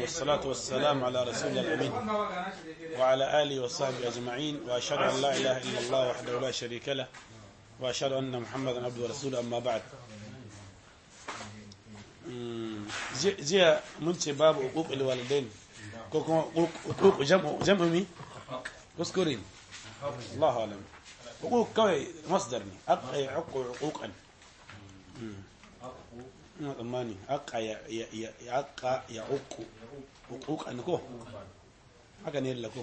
والصلاة والسلام على رسول الأمين وعلى آله وصحبه أجمعين وأشهد أن لا إله إلا الله وحده لا شريك له وأشهد أن محمدا عبده ورسوله أما بعد. jiya mun ce babu uququl walidain ko kuma uquq jam'u mi kuskure ne Allahu alam. uquq kawai masdar ne aqqa uquqan ina tsammani aqqa ya uquqan ko haka ne lako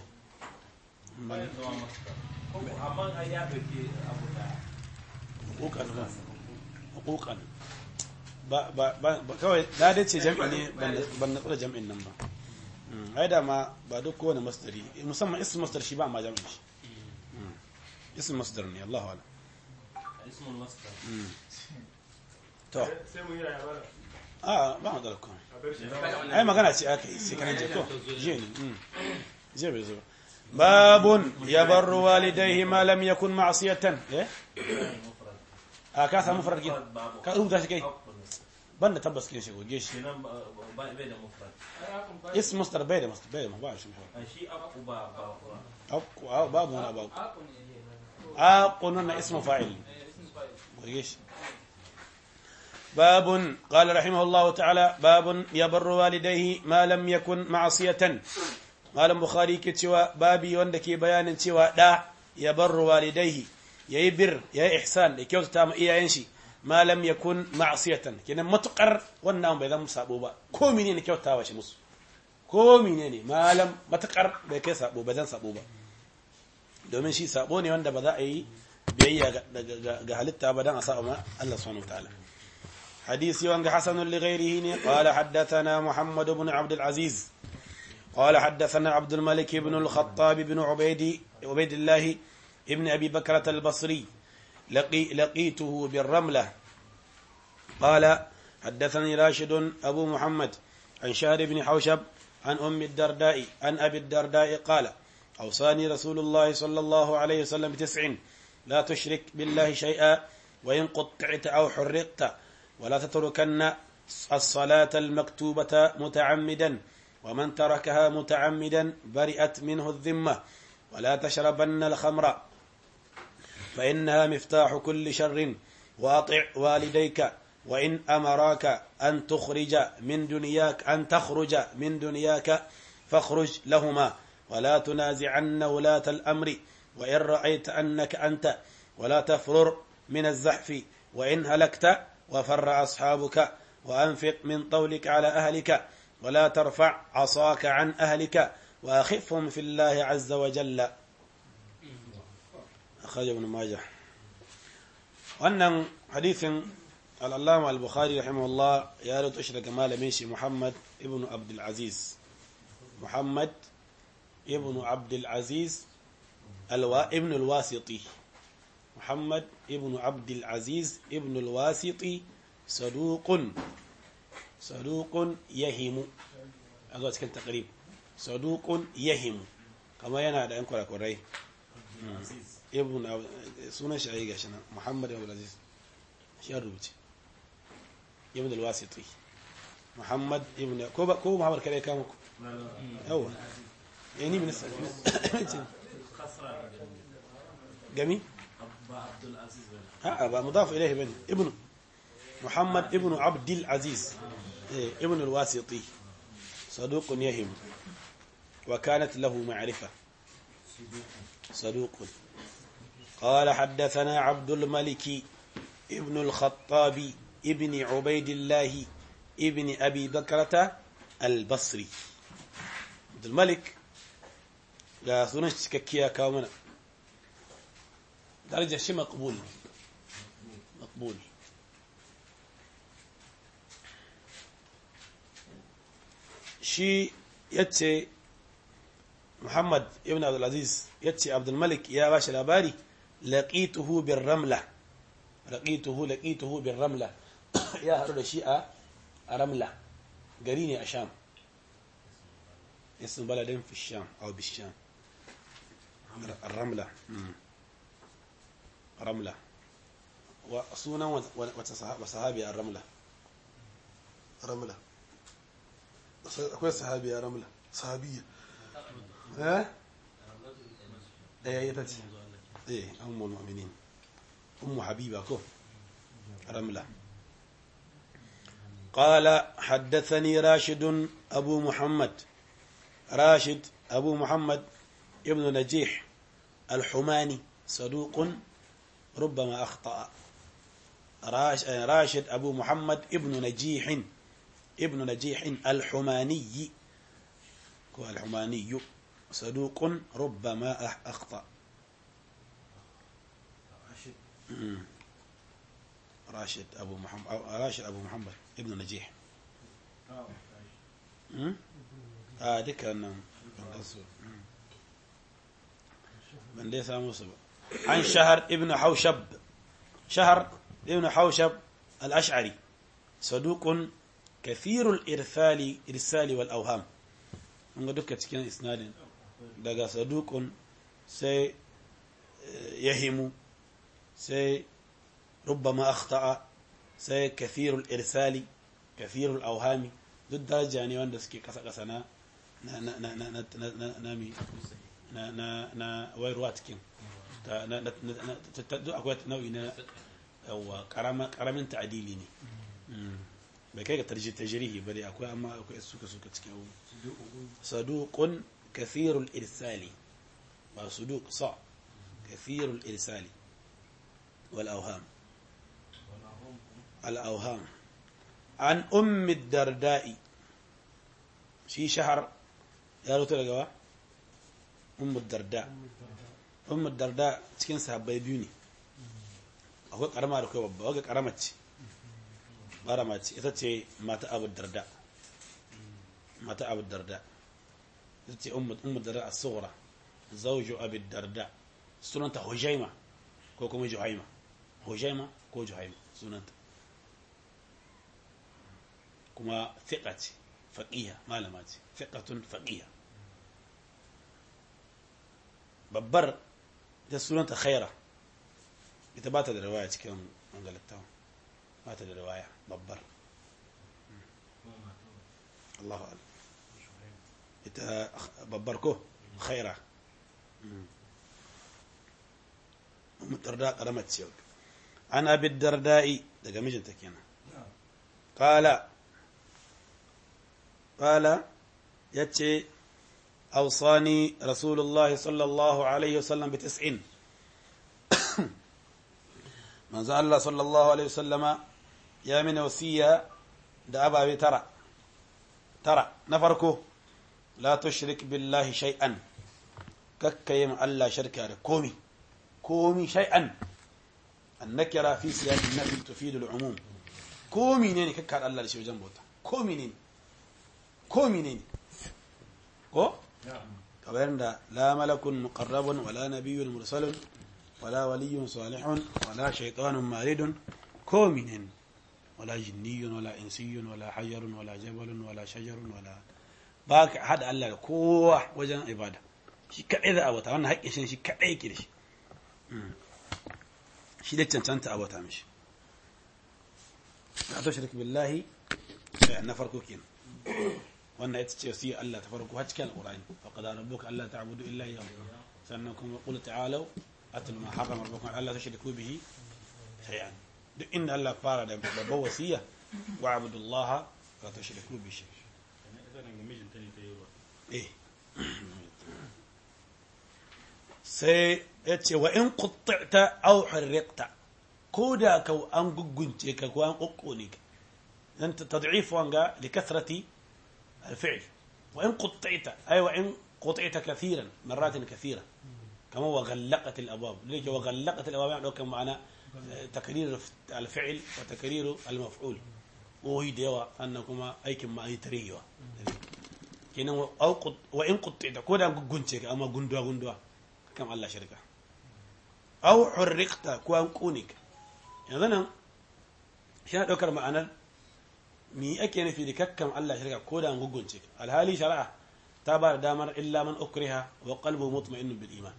amma ya bake abu da uquqan ba kawai da dace jam'i ne ban na tsara jam'in nan ba. ai da ma ba duk kowane masdari musamman ism masdar shi ba ma jam'in shi ism masdar ne Allahu a'lam. ismul masdar to sai mu yi rayuwa ba mu da ko ai magana ce aka yi sai kana je ko je ne je bai zo babun yabarru walidayhi ma lam yakun ma'siyatan ka samu mufrad ka rubuta shi kai banda tabbas kin shi goge shi kenan bai da mufrad اسم مصدر بيد مصدر بيد ما بعرف شو shi aku ba أو باب هنا باب قلنا اسم فاعل ايش باب قال رحمه الله تعالى باب يبر والديه ما لم يكن معصية قال البخاري كتوا بابي wanda ke bayanin cewa da yabar walidayhi yayi bir yayi ihsan da kyautata ma iyayen shi ma lam yakun ma'siyatan kenan matukar wannan bai zama sabo ba ko menene kyautawa shi musu ko menene malam matakar bai kai sabo ba zan sabo ba domin shi sabo ne wanda ba za a yi biyayya ga halitta ba dan a sa ma Allah subhanahu wataala. hadisi wanga hasan li ghairihi ne qala haddathana muhammad ibn abd al-aziz qala haddathana abd al-malik ibn al-khattab ibn ubaydillah ibn abi bakrah al-basri لقيته بالرملة قال حدثني راشد أبو محمد عن شهر بن حوشب عن أم الدرداء عن أبي الدرداء قال أوصاني رسول الله صلى الله عليه وسلم ب9 لا تشرك بالله شيئا وإن قطعت أو حرقت ولا تتركن الصلاة المكتوبة متعمدا ومن تركها متعمدا برئت منه الذمة ولا تشربن الخمر فإنها مفتاح كل شر وأطع والديك وإن أمراك أن تخرج من دنياك فاخرج لهما ولا تنازعن ولاة الأمر وإن رأيت أنك أنت ولا تفرر من الزحف وإن هلكت وفر أصحابك وأنفق من طولك على أهلك ولا ترفع عصاك عن أهلك وأخفهم في الله عز وجل. أخرج ابن ماجه. وأن حديث العلامة البخاري رحمه الله يا ريت أشرك مال ميشي محمد ابن عبد العزيز ابن الواسطي محمد ابن عبد العزيز ابن الواسطي صدوق يهم هذا كان تقريب صدوق يهم كما ينادى أنكر كوري ابن sunan shi ayi gashi nan Muhammad ibn Aziz shi ya rubuce ibn al-Wasiti Muhammad ibn ko Muhammad kare ka muku yawa yani min gami ba Abdul Aziz ba mudaf ilayhi bani ibn Muhammad ibn Abd al-Aziz ibn al-Wasiti صدوق يهم وكانت له معرفة صدوق. قال حدثنا عبد الملك ابن الخطاب ابن عبيد الله ابن أبي بكرة البصري. عبد الملك لا سنش ككيا كامنا درجة شي مقبول شي يتي محمد ابن عبد العزيز يتي عبد الملك يا باشا الأباري لقيته بالرملة يا هرد شيء رملة قريني أشام اسم بلد في الشام أو بالشام الرملة وصونا وصحابي الرملة akwai sahabiya ramla sahabiya eh ita ce ummul mu'minin ummu habiba ko رملة قال حدثني راشد أبو محمد ابن نجيح الحماني صدوق ربما أخطأ راشد أبو محمد ابن نجيح الحماني صدوق ربما أخطأ راشد أبو محمد ابن نجيح ذكر أنه من ليس موسى عن شهر ابن حوشب الأشعري صدوق كثير الإرسال والأوهام من قد كان إسناد دقا صدوق سي يهم سي ربما أخطأ سي كثير الإرسال كثير الأوهام ضد درجة يعني وان دسكي قصة نامي ويرواتكين أقوات نوعي أو كرامن تعديليني بكي تجريه بلي أقوى أما أقوى سوكا تكيو صدوق كثير الإرسال صدوق صع كثير الإرسال والأوهام عن أم الدرداء شي شهر يا رب تلقوا أم الدرداء تكين صحابي بيوني أقول كرامة ركوب بابا أقول كرامتي إذا تي مات أبو الدرداء إذا تي أم الدرداء الصغرى زوج أبي الدرداء سنة هجيمة كوكو جهيمة هجيمة كو جهيمة سنة كما ثقة فقيه معلومات ثقة فقيه babbar da sunanta khaira ita ba ta da riwaya cikin angalattawa ba ta da riwaya babbar Allahu akbar ita babbar ko khaira mutarda karamat ce an abi darda'i daga mijinta kenan qala yace أوصاني رسول الله صلى الله عليه وسلم ب9 من زال الله صلى الله عليه وسلم يا من وصية دابا ترى نفركو لا تشرك بالله شيئا ككيم الله شركة كومي شيئا النكرة في سياق النفي تفيد العموم كومي نيني ككار الله لشي جنبوتا كومي نيني كبرنا لا ملك مقرب ولا نبي مرسل ولا ولي صالح ولا شيطان مارد كومن ولا جني ولا إنسي ولا حجر ولا جبل ولا شجر ولا باك حد الله كوح وجن عبادة شي كذا أبوتا وانا هيك شي كذا كده شي ده تنتنت أبوتا مش لا تشرك بالله نفركو كين wannan ita ce sai Allah ta farko har cikin alqur'ani fa qad rabbuka alla ta'budu illa iyyahu sannan kuma qul ta'alu atlu ma harrama rabbukum alla tushriku bihi shay'an duk inda Allah fara da babbar wasiya wa'budu Allah wa tushriku bihi sai yace wa in qutta'ta aw harriqta koda ka an gugunce ka ko an kokkone ka dan tad'if wanga likathrati الفعل وإن قطعت أي وإن قطعت كثيرا مرات كثيرة كما وغلقت الأبواب ليك وغلقت الأبواب يعني كم معنى تكرير الفعل وتكرير المفعول وهي ديوا أنكما أي كما أي تريوا كنا أو وإن قطعت كودا غنتك أما غندوا كم الله شركة أو حرقت كوان كونك يعني أنا شنو ذكر معنى mi ake nufi da kakkan Allah shirka ko da gugunce alhali shari'a ta ba da damar illa man ukriha wa qalbu mutma'innun bil iman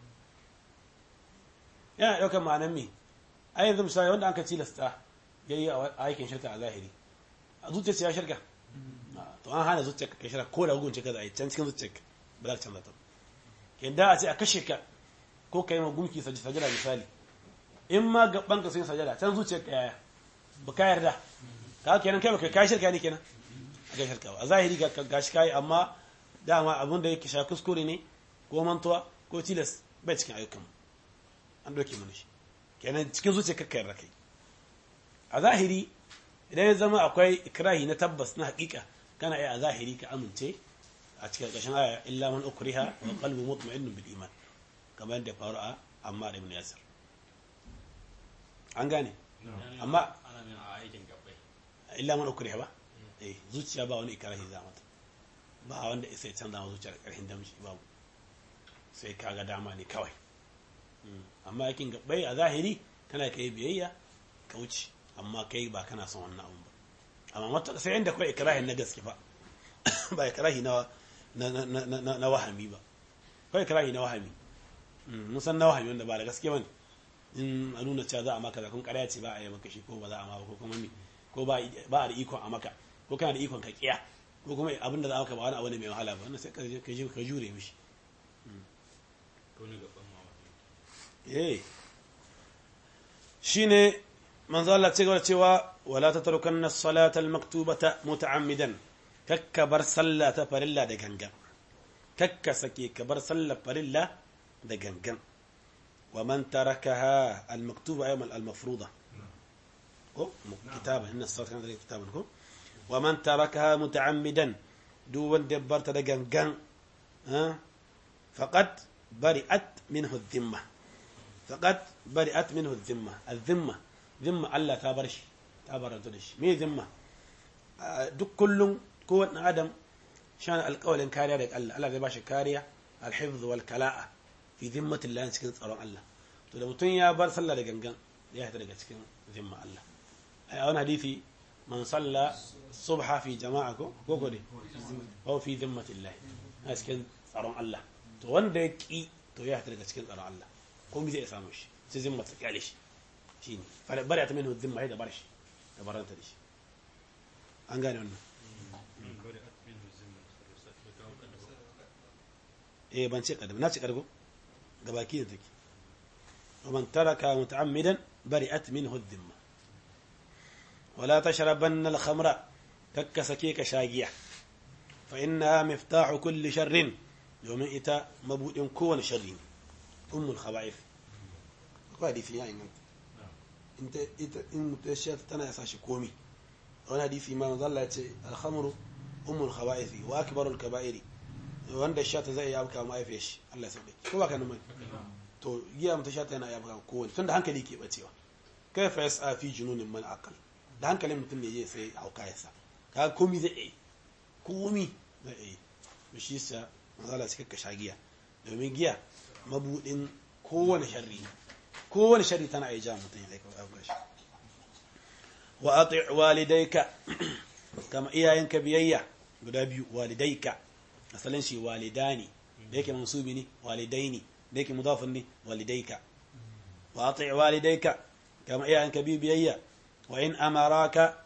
yana daukar ma'anar me ai yanzu misali wanda anka tilasta yayi aikin shirka a zahiri a zuciyarsa ya shirka to an hana zuciyarka kai shirka ko da hukunci ka za a yi can cikin zuciyarka ba za ka canza ta ke da a ce a kashe ka ko ka yi ma gumki sajada misali in ma gaban ka sun yi sajada can zuciyarka yaya ba ka yarda ka kenan kai ba kai shirka ne kenan a kai shirka ba a zahiri ga shi kai amma dama abin da yake sha kuskure ne ko mantuwa ko tilas bai cikin ayyukan an doke mana shi kenan cikin zuciyarka ka yarda kai a zahiri idan ya zama akwai ikrahi na tabbas na hakika kana iya a zahiri ka amince a cikin ƙarshen aya illa man ukriha wa qalbu mutma'innun bil iman kamar da faru a Ammar ibn Yasir an gane amma ana min a aikin gabbai illa man ukriha ba zuciya ba wani ikrahi za mata ba wanda sai canza ma zuciyar ƙarshen damshi babu sai kaga dama ne kawai amma yakin gabbai a zahiri kana kai biyayya ka wuce amma kai ba kana son wannan abun ba amma mata sai inda kai ikrahin na gaske fa ba ikrahi na wahami ba kai ikrahi na wahami musan na wahami wanda ba da gaske bane in a nuna cewa za a maka zakon ƙarya ce ba a yi maka shi ko ba za a maka ko kuma ne ko ba a da ikon a maka ko kana da ikon ka kiya ko kuma abin da za a maka ba wani abu ne mai wahala ba wannan sai ka jure mishi to ne gaban shine manzo Allah ce gaba cewa wala tatrukanna as-salata al-maktubata muta'ammidan kakka bar sallah ta farilla da gangan kakka sake ka bar sallah farilla da gangan wa man tarakaha al-maktuba ayyam al-mafruḍa ko kitaba inna as-salata kanat kitaban ko wa man tarakaha muta'ammidan duk wanda barta da gangan faqad bari'at minhu adh-dhimma faqad bari'at minhu adh-dhimma adh-dhimma zimma Allah ta bar shi ta baranta da shi me zimma duk kullum kowanne adam shan alƙawalin kariya daga Allah Allah zai ba shi kariya alhifz wal kala'a fi zimmati Allah cikin tsaron Allah to da mutum ya bar sallah da gangan ya fita daga cikin zimma Allah ai a wani hadisi man salla subha fi jama'a ko ne ko fi zimmati Allah a cikin tsaron Allah to wanda ya ki to ya fita daga cikin tsaron Allah ko me zai samu shi sai zimma ta kyale shi shine bari ta minhu dhimma hay da barshi da baranta da shi an gane wannan ban ce kadam na ce kargo gabaki da take ومن ترك متعمدا برئت منه الذمه ولا تشربن الخمر ككسكيك شاقيه فانها مفتاح كل شر يوم اتى مبود كون شر الخبائث قادي فيها انت in mutu ya shata tana yasa shi komi wani hadisi ma manzo Allah ya ce al-khamru ummul khaba'ith wa akbarul kaba'iri wanda shata zai yi abuka mahaifiyar shi Allah ya sauke ko baka nan to giya mutu shata yana abuka kowanne tunda hankali ke bacewa kai fa yasa fi jununin man aqal da hankalin mutum ne zai sai hauka yasa kaga komi zai yi komi zai yi to shi sa manzo Allah ya cika shagiya domin giya mabudin kowane sharri tana iya ja mutum ya aika shi wa ati walidayka kama iyayenka biyayya guda biyu walidayka asalin shi walidani da yake mansubi ne walidaini da yake mudafin ne walidayka wa ati walidayka kama iyayenka biyayya wa in amaraka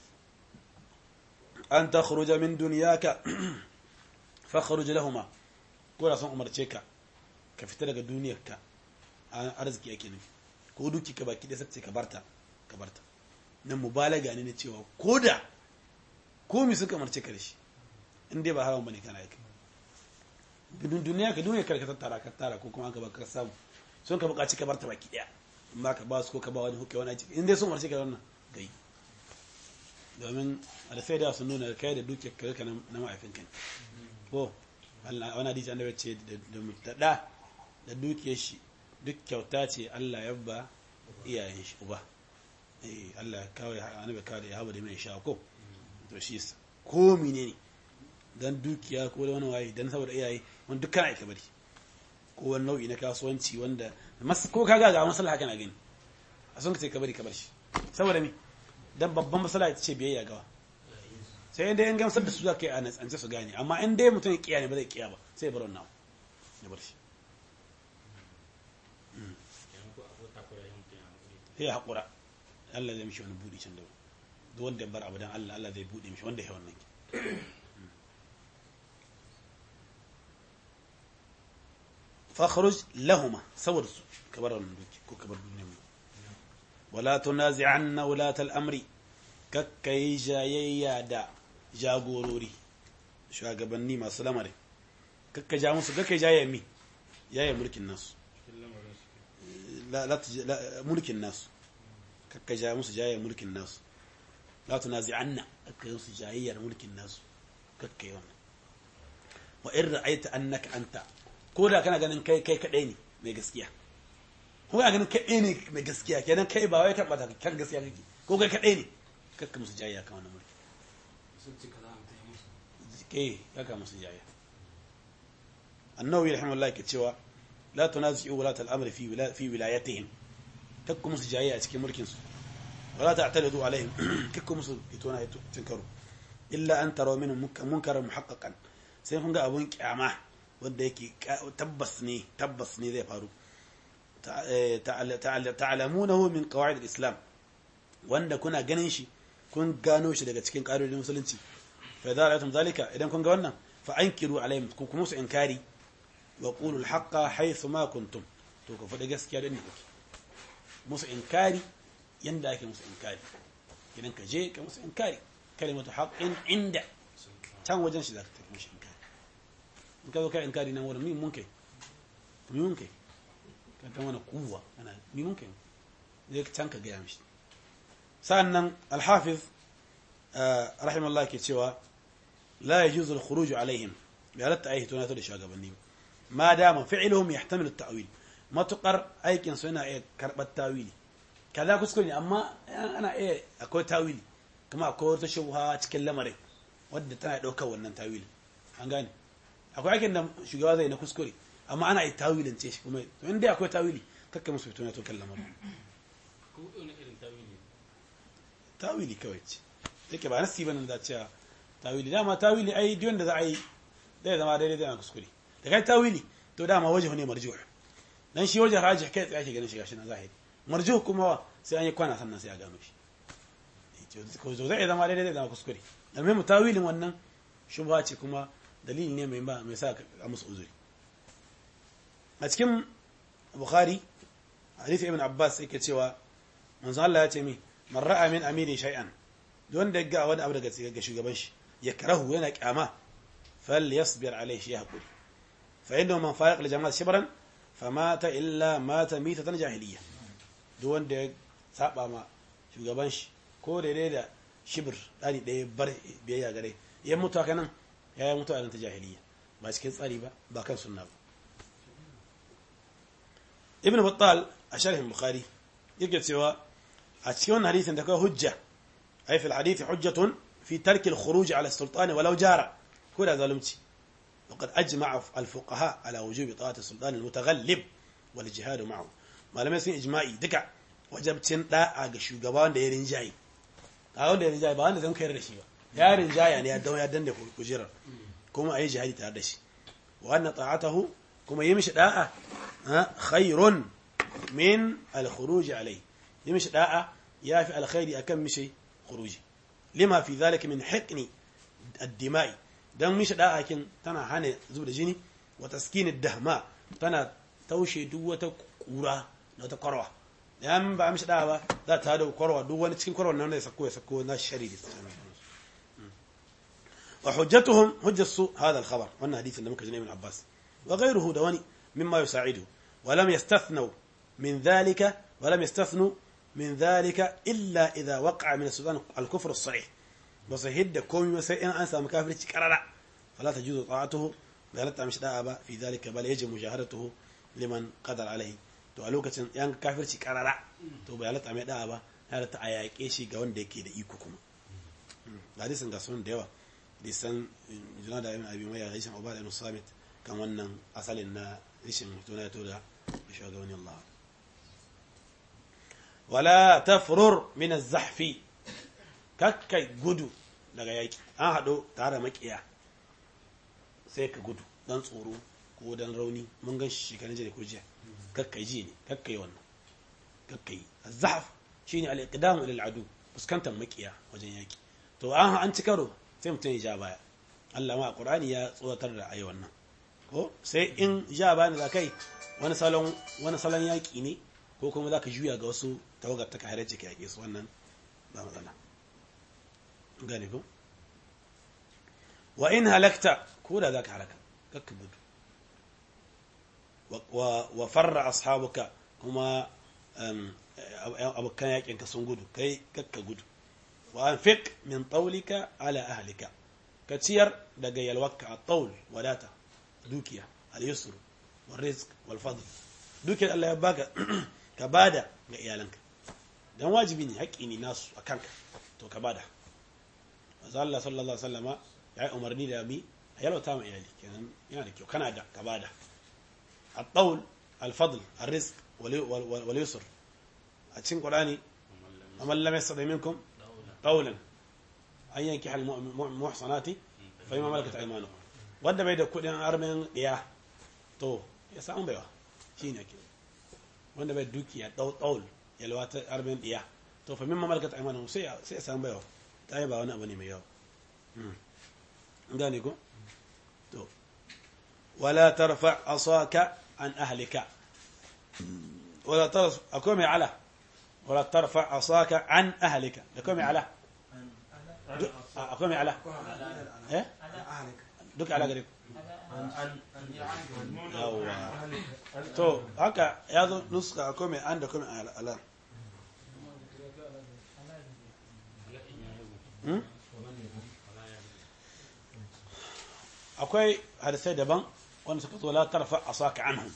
an takhruja min dunyaka fakhruj lahumma ko da sun umarce ka ka fita daga duniyarka arziki yake nufi ko duki ka baki da sace ka barta nan mubalaga ne na cewa koda komi suka marce ka da shi in dai ba haram bane kana yake bidun duniya ka tattara ko kuma ka baka samu sun ka buƙaci ka barta baki daya in ba ka ba su ko ka ba wani hukke wani ciki in dai sun marce ka wannan gai domin alfai da sun nuna kai da duki ka na ma'aifinka ko Allah wani hadisi annabi ce da mutada da dukiyar shi duk kyauta ce Allah ya ba iyayen shi uba Allah kawai annabi kawai ya haɓa da mai sha ko to shi yasa ko menene dan dukiya ko da wani waye dan saboda iyaye wanda duk kana aika bari ko wani nau'i na kasuwanci wanda ko kaga ga maslaha kana gani a son ka ce ka bari ka bar shi saboda me dan babban maslaha ita ce biyayya gawa sai inda yan gamsar da su zaka yi a natsance su gane amma in dai mutum ya kiya ne ba zai kiya ba sai ya bar wannan ya bar shi ya haƙura Allah zai mishi wani buɗi can da duk wanda ya bar abu dan Allah zai buɗe mishi wanda ya wannan fakhruj lahuma saboda su kabar wannan doki ko kabar duniyar mu wala tunazi'anna ulata al-amri kakkai jayayya da jagorori shugabanni masu lamarin kakka ja musu kakkai jayayya mi yaya mulkin nasu mulkin nasu kakka ja musu jayayya mulkin nasu la tunazi'anna kakkai musu jayayya mulkin nasu kakkai wannan wa in ra'aita annaka anta ko da kana ganin kai kadai ne mai gaskiya ko kana ganin kai ne mai gaskiya kenan kai ba wai tabbata kan gaskiya kake ko kai kadai ne kakka musu jayayya kan wannan mulki sun ci kaza an tayi musu kakka musu jayayya annawi rahimahullah ke cewa la tunazi'u wulata al-amri fi wilayatihim kakku musu jayayya a cikin mulkin su wala ta'talidu alaihim kakku musu itona tinkaru illa an taraw minhum munkaran muhaqqaqan sai kun ga abun kyama wanda yake tabbas ne zai faru ta'lamunahu min qawaid al-islam wanda kuna ganin shi kun gano shi daga cikin ƙa'idodin musulunci fa idza ra'aytum zalika idan kun ga wannan fa ankiru alaihim kun kuma su inkari wa qulu al-haqqa haythu ma kuntum to ku faɗi gaskiya da ne kuke musu inkari yanda ake musu inkari idan ka je ka musu inkari kalimatu haqqin inda can wajen shi zaka tafi mushi inkari in ka zo kai inkari nan wurin mun kai ka ta mana kuwa ana mun kai zai can ka ga ya mishi sa'annan al-hafiz rahimahullah ke cewa la yajuzu al-khuruj alaihim bi halatta ayi tunato da shugabanni ma dama fi'luhum yahtamilu at-ta'wil matuqar aikin su yana iya karbar tawili kaza kuskure ne amma ana iya akwai tawili kuma akwai wata shubha cikin lamarin wadda tana daukar wannan tawili an gane akwai aikin da shugaba zai na kuskure amma ana yi tawilin ce shi kuma to inda akwai tawili kakka musu tunato kan lamarin ko wani irin tawili tawili kawai ce yake ba nasi bane da cewa tawili dama tawili ai duk wanda za a yi zai zama daidai da kuskure da kai tawili to dama wajhu ne marjuh dan shi wajhu rajih kai tsaye ke ganin shi gashi na zahiri marjuh kuma sai an yi kwana sannan sai a gano shi ko zai zama daidai da kuskure almuhim tawilin wannan shubha ce kuma dalili ne mai sa a musu uzuri a cikin bukhari hadith ibn abbas yake cewa manzo Allah ya ce mi man ra'a min amiri shay'an don da ga wani abu daga ga shugaban shi ya karahu yana kyama fal yasbir alayhi shi hakuri fa inna man faraq li jama'a shibran famata illa mata mitatan jahiliya duk wanda ya saba ma shugaban shi ko daidai da shibr dani daya bar biyayya gare ya mutu haka nan ya mutu a ta jahiliya ba cikin tsari ba kan sunna ba ibn battal a sharhin bukhari yake cewa a cikin wannan hadisin da kai hujja ay fi alhadith hujjatun fi tark alkhuruj ala as-sultan walau jara ko da zalunci وقد اجمع الفقهاء على وجوب طاعه السلطان المتغلب والجهاد معه malamai sun ijma'i duka wajabcin da'a ga shugaba wanda ya rinjaye a wanda ya rinjaye ba wanda zan kai da shi ba ya rinjaya ne ya dawo ya danne kujerar kuma ayi jihadi tare da shi wa anna ta'atahu kuma yi mishi da'a khairun min al-khuruj alayhi yi mishi da'a ya fi alkhairi akan mishi khuruji lima fi dhalika min hiqni ad-dima'i dan mishi da'a kin tana hana zuba da jini wa taskin ad-dahma tana taushe duk wata kura da wata korwa dan ba mishi da'a ba za ta da korwa duk wani cikin korwa nan da ya sako na sharri wa hujjatuhum hujjatu hadha al-khabar wannan hadisin da muka ji ibn Abbas wa ghayruhu dawani mimma yusa'idu wa lam yastathnu min dhalika wa lam yastathnu من ذلك إلا إذا وقع من السودان الكفر الصريح وصهد كومي مسيء أنسى مكافر كررع فلا تجوز طاعته قالت مش داء في ذلك بل يجب مجاهرته لمن قدر عليه to a lokacin yan kafirci karara to bai halatta mai da'a ba ya halatta a yaƙe shi ga wanda yake da iko kuma hadisin ga sunan da yawa lisan juna da ibn abi maya hadisin ubad ibn samit kan wannan asalin na rishin tuna to da shugabanni Allah wala tafrur min az-zahfi kakkai gudu daga yaki an hado tare makiya sai ka gudu dan tsoro ko dan rauni mun gan shi kan jere ko jiya kakkai ji ne kakkai wannan kakkai az-zahf shine al-iqdam ila al-adu fuskantar makiya wajen yaki to an ci karo sai mutun ya ja baya Allah ma Qur'ani ya tsoratar da ayi wannan ko sai in ja bani za kai wani salon yaƙi ne ko kuma za ka juya ga wasu tawagar ta kahirar ciki yaƙe su wannan ba matsala gane ko wa in halakta ko da za ka halaka kakka gudu wa farra ashabuka kuma abokan yaƙinka sun gudu kai kakka gudu wa anfiq min tawlika ala ahlika ka ciyar daga yalwaka a taul wadata dukiya al-yusr wal rizq wal fadl dukiyar Allah ya baka ka bada ga iyalanka dan wajibi ne haƙƙi ne nasu akanka to ka bada manzo Allah sallallahu alaihi wasallama ya yi umarni da mi a yalwata ma iyali kenan yana da kyau kana da ka bada at-taul al-fadl al-rizq wal yusr a cikin Qur'ani amman lam yastati minkum qawlan an yankiha al-muhsanati fa imma malakat aymanuhum wanda bai da kudin armen diya to ya samu baiwa shine ke wanda bai dukiya daul yalwata armen diya to fa mimma malakat aymanuhum sai ya samu baiwa tayi ba wani abu ne mai yawa gane ko to wala tarfa asaka an ahlika wala tarfa akwai mai ala wala tarfa asaka an ahlika da akwai mai ala akwai mai ala eh duk ala gare yawa to haka ya zo nuska akwai mai an da akwai mai ala akwai hadisai daban wanda suka zo la tarfa asaka anhum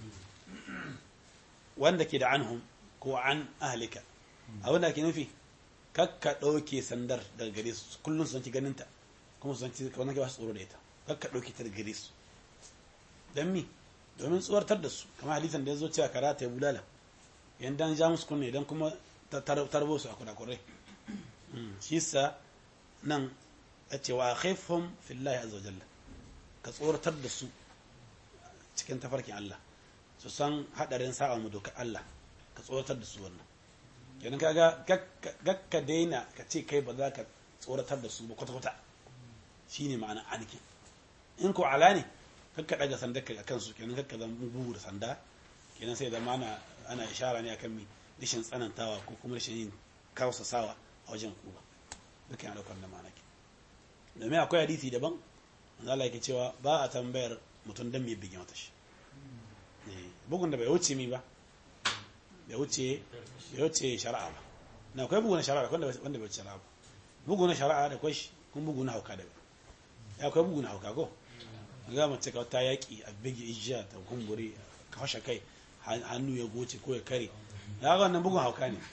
wanda ke da anhum ko an ahlika abin da ke nufi kakka ɗauke sandar daga gare su kullum su zanci ganinta kuma su zanci wannan ke ba su tsoro da ita kakka ɗauke ta daga gare su don mi domin tsuwartar da su kamar hadisan da ya zo cewa karata ya bulala yan dan ja musu kunne dan kuma tarbo su a kurakurai shi sa nan a cewa khaifhum fillahi azza jalla ka tsoratar da su cikin tafarkin Allah su san hadarin sa'a mu dokar Allah ka tsoratar da su wannan kenan kaga gakka daina ka ce kai ba za ka tsoratar da su ba kwata-kwata shine ma'ana anki in ko ala ne kakka daga sandar ka akan su kenan kakka zan bugu da sanda kenan sai da mana ana ishara ne akan mi rashin tsanantawa ko kuma rashin yin kausasawa a wajen kuba duka yana daukar da ma'ana ke domin akwai hadisi daban manzo Allah yake cewa ba a tambayar mutum dan me bige mata shi bugun da bai wuce mi ba bai wuce shari'a ba na akwai bugu na shari'a wanda bai wuce shari'a ba bugu na shari'a da kwai kun bugu na hauka da ya akwai bugu na hauka ko ga mace ka ta yaki a bige ijiya ta kumbure ka fashe kai hannu ya goce ko ya kare ya ga wannan bugun hauka ne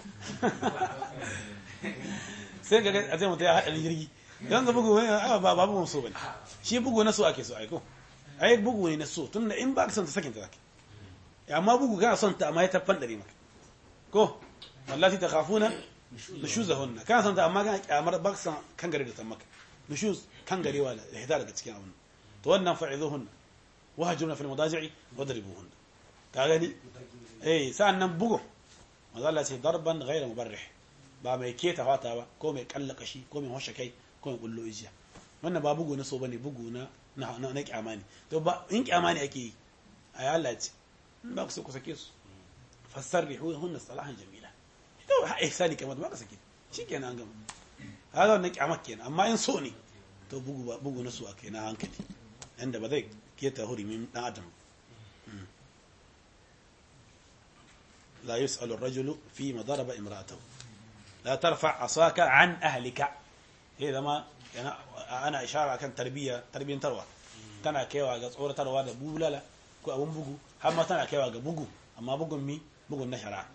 sai ga a zai mutu ya haɗa jirgi don ga bugu ba bugun so bane shi bugu na so ake so aiko ai bugu ne na so tunda in ba ka son ta sakin ta zaki amma bugu kana son ta amma ya taffan dare maka ko wallahi ta khafuna nushuzahunna kana son ta amma kana kyamar ba ka san kan gare da san maka nushuz kan garewa da hida daga cikin abun to wannan fa'izuhunna wahjurna fil madaji'i wadribuhunna ka gani sa'annan bugu manzo Allah ce darban ghayra mubarrih ba mai keta fata ba ko mai kallaka shi ko mai hoshe kai ko mai kullo ijiya wannan ba bugu na so bane bugu na kyama ne to ba in kyama ne ake yi ayi Allah ce ba ku so ku sake su fasarrihuhunna salahan jamila to ha ihsani kamar ba ka sake shikenan an gama haka wannan kyama kenan amma in so ne to bugu na so akai na hankali yanda ba zai keta hurumin dan adam لا يسأل الرجل فيما ضرب امرأته لا ترفع عصاك عن أهلك إذا ما أنا إشارة كان تربية تروى تنا كيوا صورة تروى ده بولا لا كو أبون بوجو هم تنا كيوا بوجو أما بوجو مي بوجو نشرع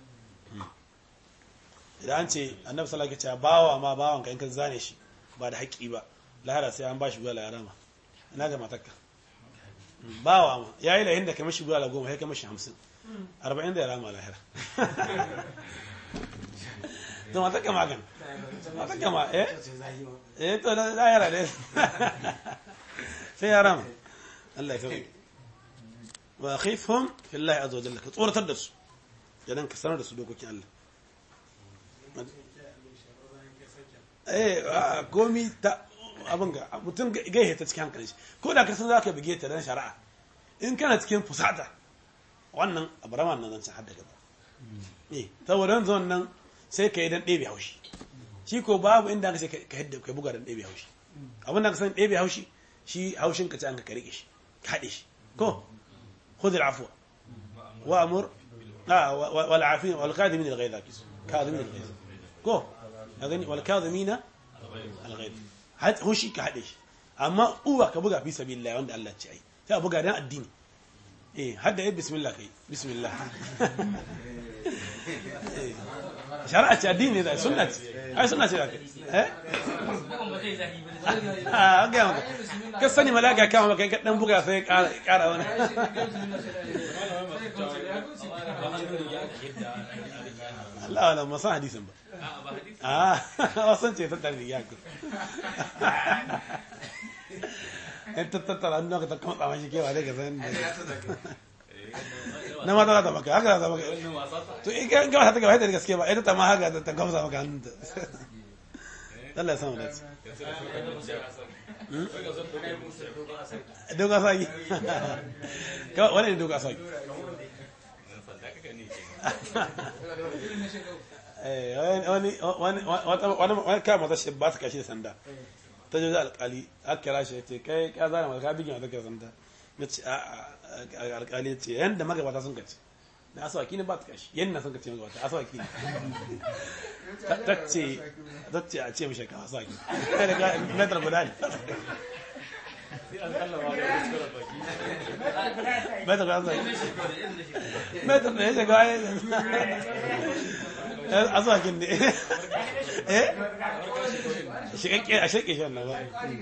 إذا أنت النبي صلى الله عليه وسلم باوا ما باوا كان كزانيش بعد حكي با لا هذا سيان باش ولا يا رما أنا جماعة تك باوا ما يا إلى عندك مش ولا قوم هيك مش 50 40 da rama lahira to mata kama kan mata kama to da lahira ne sai ya rama Allah ya sauke wa khifhum fillahi azza wa jalla ka tsoratar da su idan ka sanar da su dokokin Allah komi ta abin ga mutum gaihe ta cikin hankalin shi ko da ka san zaka bige ta dan shari'a in kana cikin fusata wannan abarama nan zan san hadda gaba saboda yanzu wannan sai ka yi dan ɗebe haushi shi ko babu inda aka ce ka buga dan ɗebe haushi abin da ka san ɗebe haushi shi haushin ka ce an ka rike shi ka haɗe shi ko khudh al-afwa wa amur wal afin wal qadimin al-ghayz kadimin al-ghayz ko agani wal kadimina al-ghayz haushi ka haɗe shi amma uwa ka buga fi sabilillah wanda Allah ce ai sai a buga dan addini hadda bismillah kai bismillah shari'a ce addini ne da sunna ce ai sunna ce da kai ga maka ka sani malaka kama maka kai dan buga sai kara wani Allah wala masa hadisin ba wasan ce ta tariya ku انت تطلع انك تكون ماشي كيف عليك زين na mata za ta maka haka za ta maka to in ga ta ga hadda gaske ba ita ta ma haka ta gamsa maka hannunta Allah ya samu dace doga saki ka wani doga saki wani kama ta shi ba ta kashe sanda ta je alƙali aka kira shi ce kai ka zana maka bigin a take sanda na ce alƙali ce yanda magabata sun kace na asawaki ne ba ta kashi yanda sun kace magabata asawaki ne ta ce a ce mishi ka asawaki daga metar guda ne metar guda asawaki metar da ya ce gwaye asawakin ne a shirke shi wannan ba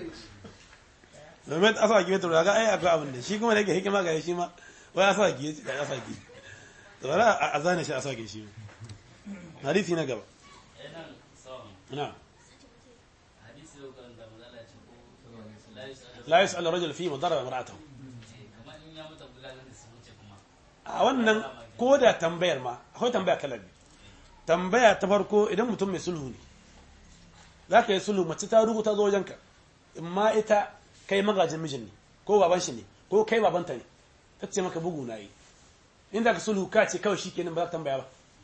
domin asawaki metar guda ga ai akwai abin da shi kuma da yake hikima ga shi ma wai asawaki ya ce da asawaki da wani a zane shi asawaki shi hadisi na gaba na la yas'al ar-rajul fi ma daraba imra'atahu a wannan ko da tambayar ma akwai tambaya kala biyu tambaya ta farko idan mutum mai sulhu ne zaka yi sulhu mace ta rubuta zo wajenka amma ita kai magajin mijin ne ko baban shi ne ko kai babanta ne ta ce maka bugu na yi inda ka sulhu ka ce kawai shikenan ba za ka tambaya ba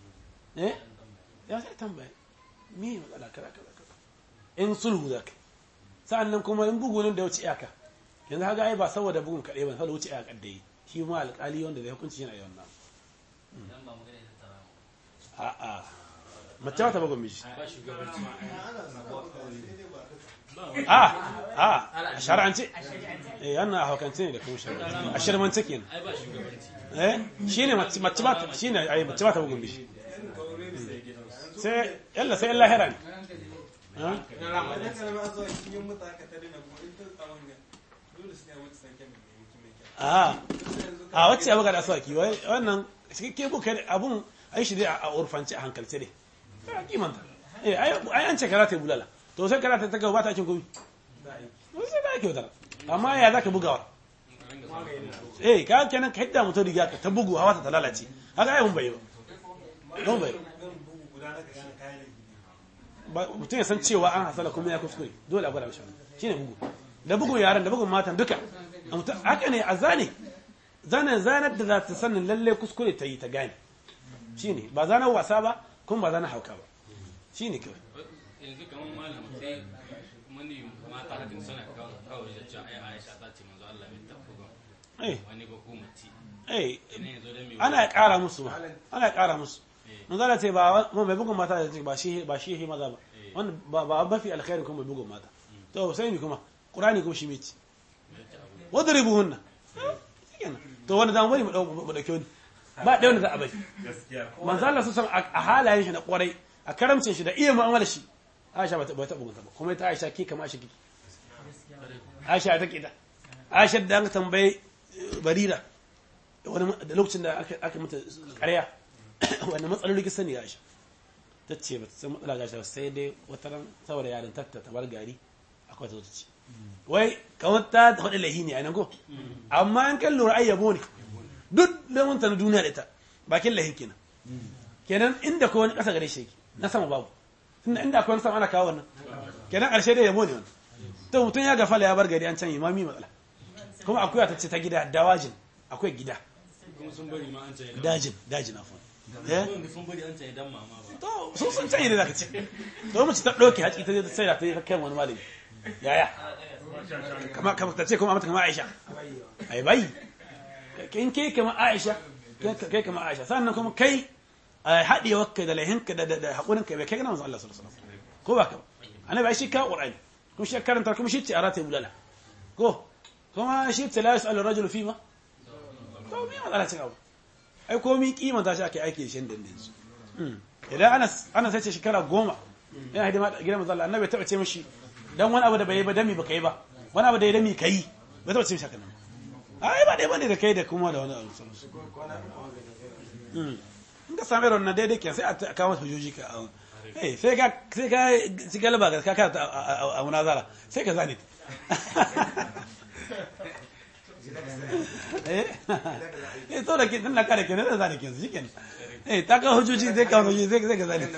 ya sai tambaya me matsala kaza in sulhu zaka sa'annan kuma in bugu nan da wuce iyaka yanzu haka ai ba saboda bugun kaɗai ba saboda wuce iyaka da yi shi ma alƙali wanda zai hukunci yana yawan nan a'a mace ta bugun miji a shar'ance yana haukance ne da kuma shar'ance a shirmance kenan shine mace ba shine ai mace ba ta bugun miji sai yalla sai Allah hera ne a wacce ya buga da aswaki wannan ke buka abun ai shi dai a urfanci a hankalce dai ta kimanta ai an ce karata bulala to sai karata ta gaba ta cin gobe sai da ake wadara amma ya zaka bugawa ka kenan ka hidda mutum riga ka ta bugu hawa ta lalace haka ai mun bai ba don bai mutum ya san cewa an hasala kuma ya kuskure dole a gwada mashi shine bugu da bugun yaran da bugun matan duka haka ne a zanar da za ta sanin lalle kuskure ta yi ta gane shine ba zanar wasa ba kuma ba zanar hauka ba shine kawai yanzu kamar malam sai mani mata hakan suna kawo da cewa ai Aisha ta ce manzo Allah bai tafi wani ba ko mace ana ƙara musu ba ana ƙara musu manzo Allah ce ba mai bugun mata da ba shi maza ba wannan ba mafi alkhairi kuma mai bugun mata to sai ni kuma qur'ani kuma shi meci wadribuhunna to wanda zan bari mu dauke wani ba da wanda za a bari manzo Allah sun a halayen shi na kwarai a karamcin shi da iya mu'amala shi Aisha ba ta bugun ta ba kuma ita Aisha ke kama shi kike Aisha ta kida Aisha da an tambaye Barira wani da lokacin da aka mata ƙarya wani matsaloli ki sani Aisha ta ce ba ta san matsala gashi sai dai wata ran saboda yarin tatta ta bar gari akwai ta ce wai kamar ta faɗi lahi ne a nan ko amma an kan lura ayyabo ne duk lemon ta na duniya da ita bakin lahi kenan inda ko wani ƙasa gare shi na sama babu tunda inda akwai wani sama ana kawo wannan kenan ƙarshe dai yabo ne wannan to mutum ya gafala ya bar gari an can imami matsala kuma akuya ta ce ta gida dawajin akwai gida kuma sun bari ma an ce dajin afon eh sun bari an ce dan mama ba to so sun tsaye da zaka ce to mu ci ta doke haƙi ta sai da ta kai wani malami yaya kama ta ce kuma mata kama Aisha ai bai kin kai kama Aisha kai kama Aisha sannan kuma kai haɗewar kai da laihinka da haƙurin kai bai kai gana manzo Allah sallallahu alaihi wasallam ko ba ka ba annabi shi ka Qur'ani kuma shi karanta kuma shi ce arata bulala ko kuma shi ce la yasalu rajulu fi ma to me matsala ce abu ai komai kima ta shi ake aiki shin dindin su idan ana sai ce shekara 10 yana hidima gidan manzo Allah annabi taba ce mishi dan wani abu da bai yi ba dami ba kai ba wani abu da ya dami kai bai taba ce mishi haka nan ai ba dai bane da kai da kuma da wani abu in ka sami ranar daidai ke sai a kawo hujjoji ka sai ka ci galaba ka ka a munazara sai ka zane to da ke tun na kare ke ne da zane ke shi ke ta kawo hujjoji sai kawo hujjoji sai ka zane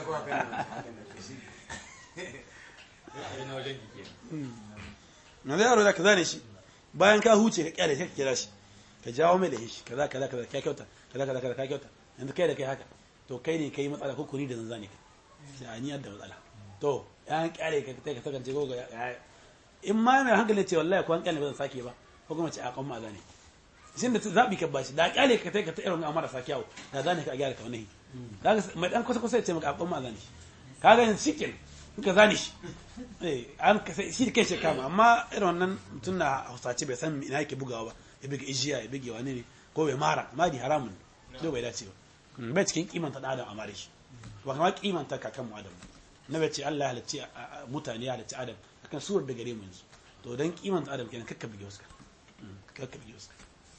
na zai yaro da ka zane shi bayan ka huce ka kyale sai ka kira shi ka jawo mai da shi kaza kaza kaza ka kyauta kaza kaza kaza ka kyauta yanzu kai da kai haka to kai ne kai matsala ko kuri da zanzani ka sai an yi da matsala to ya kyale ka kai ka sakance ko ga in ma mai hankali ce wallahi ko an kyale ba zan sake ba ko kuma ce a kan ma zane shin da zabi ka bashi da kyale ka kai ka ta irin amma da sake yawo da zane ka gyara ka wani kaga mai dan kusa kusa ya ce maka a kan ma zane kaga yanzu shikin ka zane shi an ka sai shi kai shi kama amma irin wannan mutum na hausace bai san ina yake bugawa ba ya buga ijiya ya buge wani ne ko bai mara madi haramun ne bai dace ba bai cikin kimanta da adam amare shi ba kamar kimanta kakan mu adam na bai ce Allah halacci mutane halacci adam akan surar da gare mu yanzu to dan kimanta adam kenan kakka bige wasu kakka bige wasu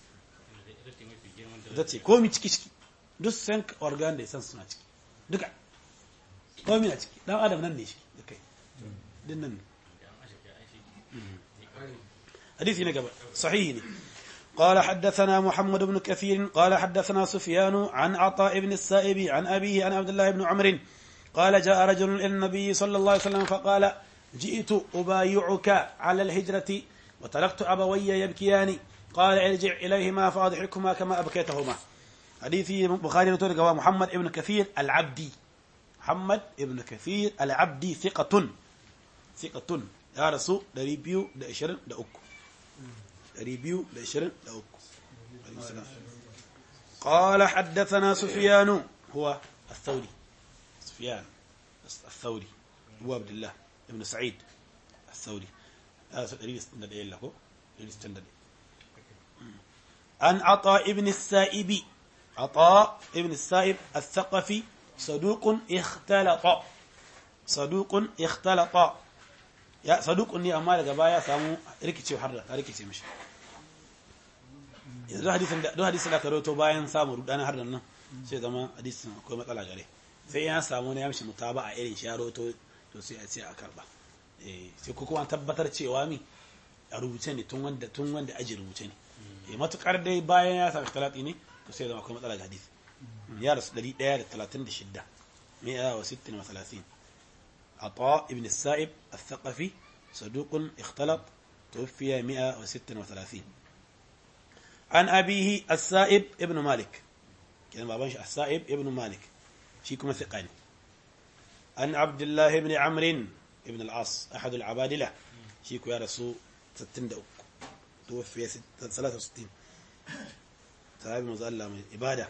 da ce komi ciki ciki duk san organ da san suna ciki duka komi na ciki dan adam nan ne shi da kai din nan hadisi ne gaba sahihi ne قال حدثنا محمد بن كثير قال حدثنا سفيان عن عطاء بن السائب عن أبيه عن عبد الله بن عمرو قال جاء رجل إلى النبي صلى الله عليه وسلم فقال جئت أبايعك على الهجرة وتركت أبوي يبكيان قال ارجع إليهما فأضحكهما كما أبكيتهما حديثي بخاري رتوري محمد بن كثير العبدي محمد بن كثير العبدي ثقة يا رسول دريبيو دأشرن دأوكو ريبيو لشرن لأوكو قال حدثنا سفيان هو الثوري سفيان الثوري هو عبد الله ابن سعيد الثوري عن عطاء ابن السائب عطاء ابن السائب الثقفي صدوق اختلط ya saduqun ne amma daga baya samu rikice har da rikice mishi yanzu hadisin da karoto bayan samu rudana har nan sai zama hadisin akwai matsala gare sai ya samu ne ya mishi mutaba a irin sharoto to sai a ce a karba sai ko kuma tabbatar cewa mi a rubuce ne tun wanda aji rubuce ne matukar dai bayan ya samu ikhtilati ne to sai zama akwai matsala ga hadisi ya rasu 136 136 عطاء ابن السائب الثقفي صدوق اختلط توفي 136 عن أبيه السائب ابن مالك كان بابنش السائب ابن مالك فيكم ثقاني عن عبد الله بن عمرو ابن العاص أحد العبادلة فيكم يا رسول 60 دقيقة توفي 63 صحابي مظلة من إبادة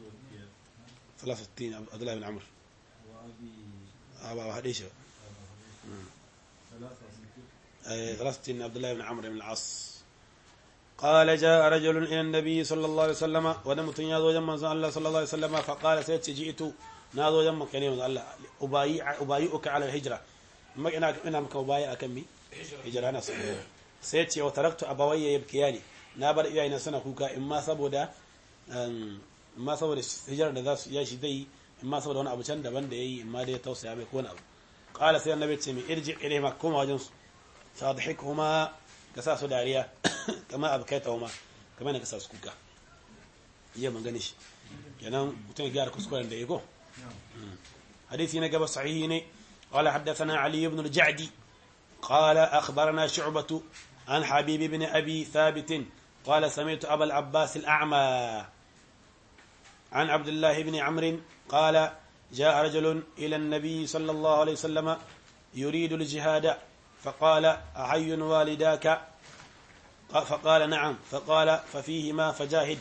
63 عبد الله بن عمرو أبا هديش 63 عبد الله بن عمرو بن العاص قال جاء رجل إلى النبي صلى الله عليه وسلم ونمت ياذو جمع الله صلى الله عليه وسلم فقال سيدتي جئت ناذو جمع كلمة الله أبايئك على الهجرة ما أنا مك أبايئ كمي هجرة أنا سيدتي وتركت أبوي يبكياني نابر إيانا سنة كوكا إما سبودا هجرة ذات ياشي ذي إما سبودا وانا أبو چند بند إيه إما دي توسع بيكون أبو قال سيدنا النبي تسمي ارجع إليهما كما وجنس فاضحكهما كساس داريا كما أبكيتهما كما نكساس كوكا iya man gane shi kenan mutum ya gyara kuskuren da yago hadisi na gaba sahihi ne qala haddathana ali ibn al-ja'di qala akhbarana shu'bah an habib ibn abi thabit قال سمعت أبا العباس الأعمى عن عبد الله بن عمرو قال جاء رجل إلى النبي صلى الله عليه وسلم يريد الجهاد فقال أحي والداك فقال نعم فقال ففيهما فجاهد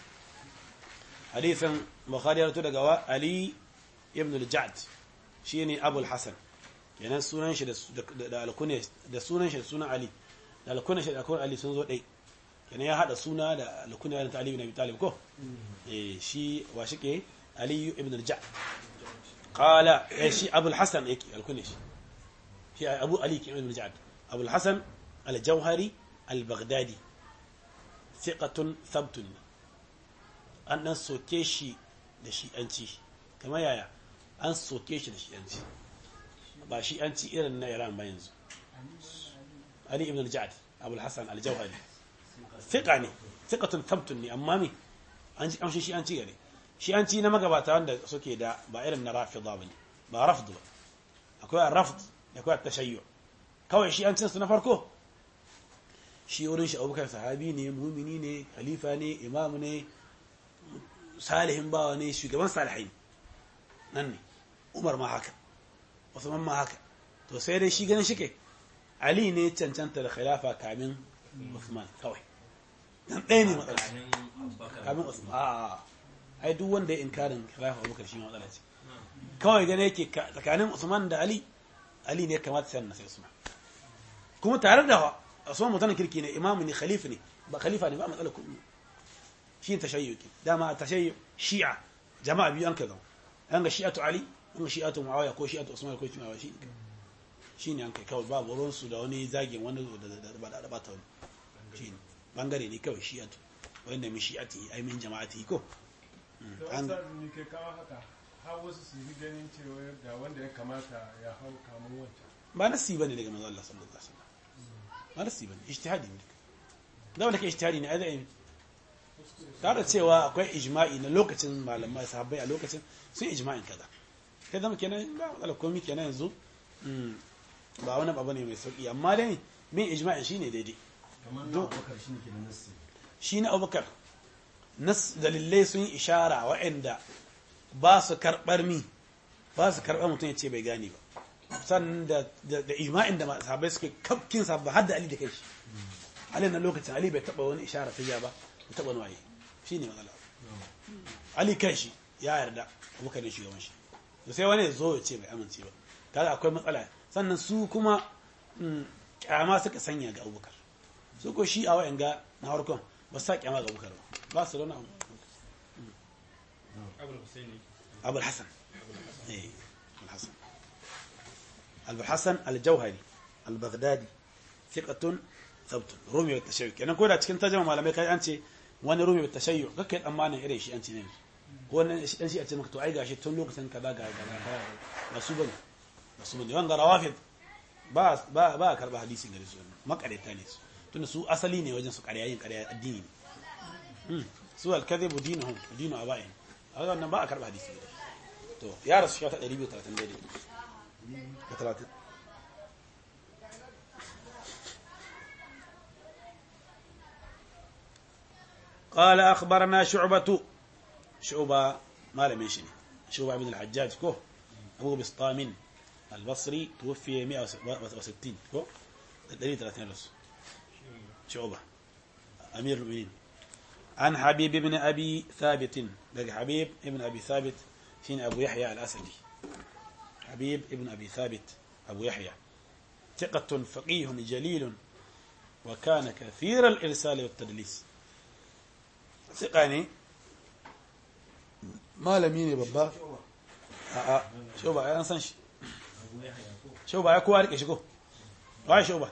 حديث بخاري رتو علي ابن الجعد شيني أبو الحسن يعني sunan shi da alkunya da sunan shi da sunan Ali da alkunya shi da alkunya Ali sun zo dai kenan ya hada suna da alkunya da Ali ibn Abi Talib ko shi wa shike Ali ibn al-Ja'd qala shi Abu al-Hasan yake alkunya shi Abu Ali ibn al-Ja'd Abu al-Hasan al-Jawhari al-Baghdadi thiqatun thabtun an soke shi da shi'anci kamar yaya an soke shi da shi'anci ba shi'anci irin na Iran ba yanzu Ali ibn al-Ja'd Abu al-Hasan al-Jawhari thiqa ne thiqatun thabtun ne amma me an ji kamshin shi'anci gare shi'anci na magabata wanda suke da ba irin na rafida bane ba rafd ba akwai rafd akwai tashayyu kawai shi'ancin su na farko shi wurin shi Abubakar sahabi ne mu'mini ne khalifa ne imam ne salihin bawa ne shugaban salihin nan ne Umar ma haka Usman ma haka to sai dai shi ganin shike Ali ne cancanta da khilafa kamin Usman kawai dan ɗaya ne matsala kamin Usman ai duk wanda ya inkarin khilafa Abubakar shi ma matsala ce kawai gane yake tsakanin Usman da Ali Ali ne kamata sai na sai Usman kuma tare da Usman mutanen kirki ne imamu ne khalifa ne ba khalifa ne ba matsala kuma shi tashayyuki dama tashayyu shi'a jama'a biyu an kaza an ga shi'atu Ali an ga shi'atu Muawiya ko shi'atu Usman ko shi'atu shi shine an kai kawai babu ruwan su da wani zagin wani da ba da bata wani shine bangare ne kawai shi'atu wanda min shi'ati ai min jama'ati ko an ne ke kawo haka har wasu su yi ganin cewa ga wanda ya kamata ya hau kamun wancan ba nasi bane daga manzo Allah sallallahu alaihi wasallam ba nasi bane ijtihadi ne da wanda ke ijtihadi ne ai tare cewa akwai ijma'i na lokacin malamai sahabbai a lokacin sun ijma'in kaza sai zama kenan ba matsala komai kenan yanzu ba wani abu ne mai sauki amma dai min ijma'in shine daidai kamar na Abubakar shine kenan nassi shine Abubakar nas dalilai sun yi ishara waɗanda ba su karɓar mutum ya ce bai gane ba sannan da ijma'in da sahabbai suke kafkin sabba har da Ali da kai shi Ali na lokacin Ali bai taɓa wani ishara ta ba bai taɓa wani waye shi ne matsala Ali kan shi ya yarda Abubakar ne shugaban shi to sai wani ya zo ya ce bai amince ba kaga akwai matsala sannan su kuma kyama suka sanya ga Abubakar su ko shi a wayan ga na harkon ba su sa kyama ga Abubakar ba su da wani أبو الحسن إيه الحسن أبو الحسن الجوهري البغدادي ثقة ثبت رومي بالتشيع أنا كودا تكن تجمع ما لم يكن أنت وأنا رومي بالتشيع كيف أمانة إيش أنت نيم هو أنا شيء أنت مكتوب عيقة شيء تنلوك كذا مسوبني وأنا روافض با كرب حديثي غير سؤال ما كاري تاني تنسو أصليني وجن سو كاريين كاري الدين سؤال الكذب ودينهم ودين أبائهم هذا أنا ما كرب حديثي to ya rasu shata 230 daidai da 30 قال أخبرنا شعبة ما لم يشني شعبة بن الحجاج كو أبو بسطام البصري توفي 160 كو 30 رسول شعبة أمير المؤمنين عن حبيب بن أبي ثابت حبيب ابن أبي ثابت شين أبو يحيى الأسدي حبيب ابن أبي ثابت أبو يحيى ثقة فقيه جليل وكان كثير الإرسال والتدليس ثقاني ما لم يني بابا شو بقى أنا سنش شو بقى كوارك إيش كو راي شو بقى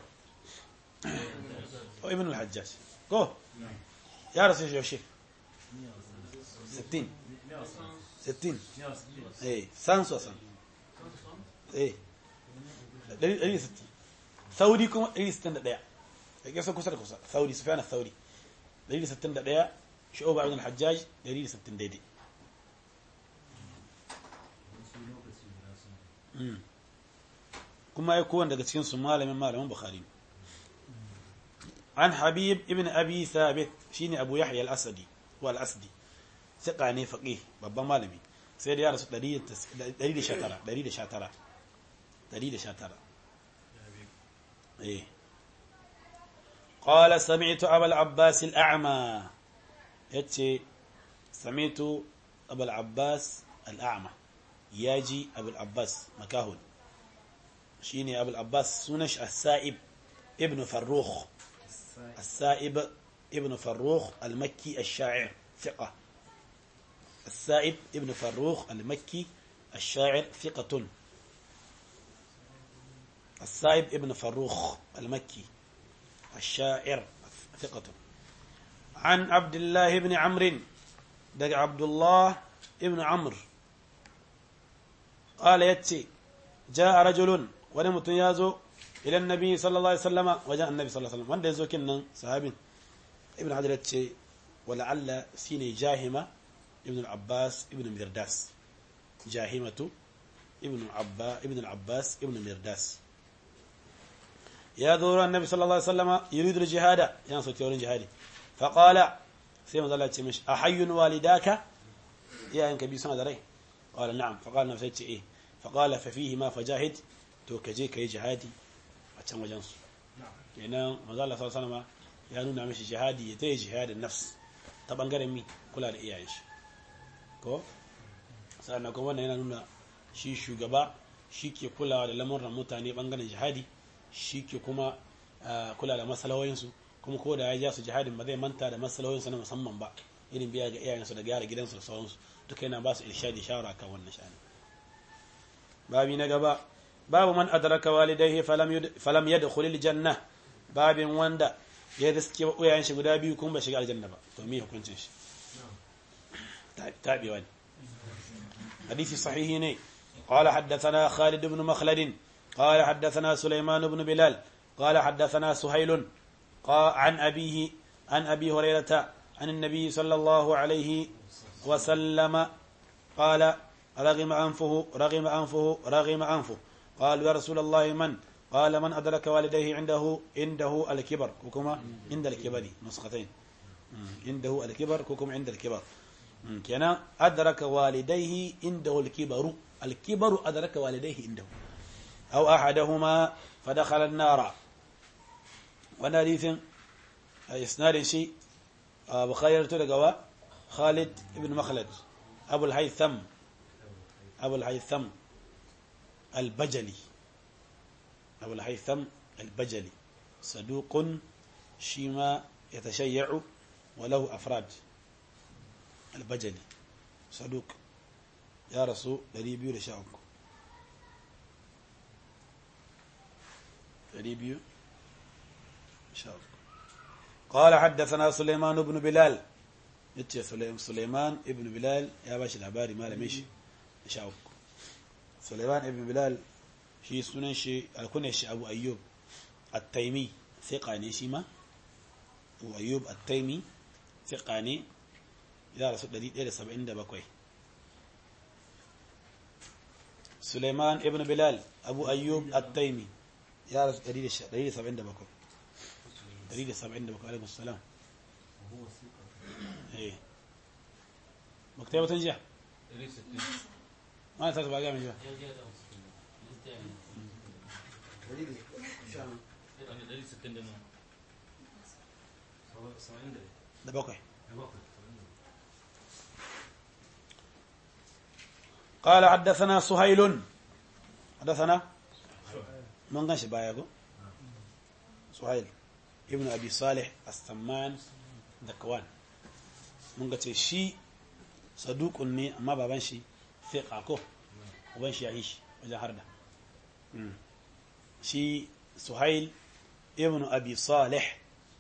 ابن الحجاج كو يا رسول الله شيخ 60 ايه سانسو سان ايه 160 ثوري كما 161 yake so kusa da kusa Saudi Sufyan al-Thawri 161 Shu'ba ibn al-Hajjaj 160 daidai kuma ai kowanne daga cikin su malamin Bukhari عن حبيب ابن أبي ثابت شيني أبو يحيى الأسدي والأسدي ثقاني فقيه بابا مالمي سيد يا رسول دليل شاترة إيه قال سمعت أبا العباس الأعمى يتي سمعت أبا العباس الأعمى ياجي أبو العباس مكاهل شيني أبو العباس سنش السائب ابن فروخ السائب ابن فروخ المكي الشاعر ثقة السائب ابن فروخ المكي الشاعر ثقة السائب ابن فروخ المكي الشاعر ثقة عن عبد الله بن عمرو دق عبد الله ابن عمرو قال يتي جاء رجل ولم يازو إلى النبي صلى الله عليه وسلم وجاء النبي صلى الله عليه وسلم وانده يزو كنا صحابين ابن حجر يتي ولعل سيني جاهمة ابن العباس ابن مرداس جاهمة ابن العباس ابن مرداس يا ذور النبي صلى الله عليه وسلم يريد الجهاد يعني صوت يورين جهادي فقال سيما الله مش أحي والداك يا إنك بيسان دري قال نعم فقال نفسي إيه فقال ففيه ما فجاهد توكجيك يا جهادي أتم وجنس يعني ما زال الله صلى الله عليه وسلم ya nuna mishi jihadi ya taya jihadin nafs ta bangaren mi kula da iyayen shi ko sannan kuma wannan yana nuna shi shugaba shi ke kulawa da lamuran mutane bangaren jihadi shi ke kuma kula da masalahoyinsu kuma ko da ya ja su jihadin ba zai manta da masalahoyinsu na musamman ba irin biya ga iyayensu da gyara gidansu da sauransu duka yana ba su irshadi shawara kan wannan shani babi na gaba babu man adraka walidayhi falam yadkhul aljanna babin wanda ya riske uyayen shi guda biyu kuma ba shiga aljanna ba to me hukuncin shi tabewa ne hadisi sahihi ne قال حدثنا خالد بن مخلد قال حدثنا سليمان بن بلال قال حدثنا سهيل عن أبي هريرة عن النبي صلى الله عليه وسلم قال رغم أنفه قال يا رسول الله من قال من أدرك والديه عنده الكبر كما عند الكبر نسختين عنده الكبر كما عند الكبر كان أدرك والديه عنده الكبر أدرك والديه عنده أو أحدهما فدخل النار وناديث إسناد شيء بخير تلقوا خالد بن مخلد أبو الهيثم البجلي أبو الهيثم البجلي صدوق شيما يتشيع وله أفراد البجلي صدوق يا رسول دريبيو لشاوك دريبيو شاوك قال حدثنا سليمان بن بلال يتي سليمان ابن بلال يا باشا العباري ما لمشي شاوك سليمان ابن بلال شي سنن شي الكنية شي أبو أيوب التيمي ثقاني شيما أبو أيوب التيمي ثقاني يا رسول دليل إلى 77 سليمان ابن بلال أبو أيوب التيمي يا رسول دليل 77 دليل 77 عليكم السلام إيه مكتبة تنجح ما تتبع قام جوا ده بقى قال حدثنا سهيل حدثنا من غش بايغو سهيل ابن ابي صالح السمان ذكوان من غتي شي صدوق ني اما بابان شي ثقه كو وبان شي يعيش وجه هرده شي سهيل ابن ابي صالح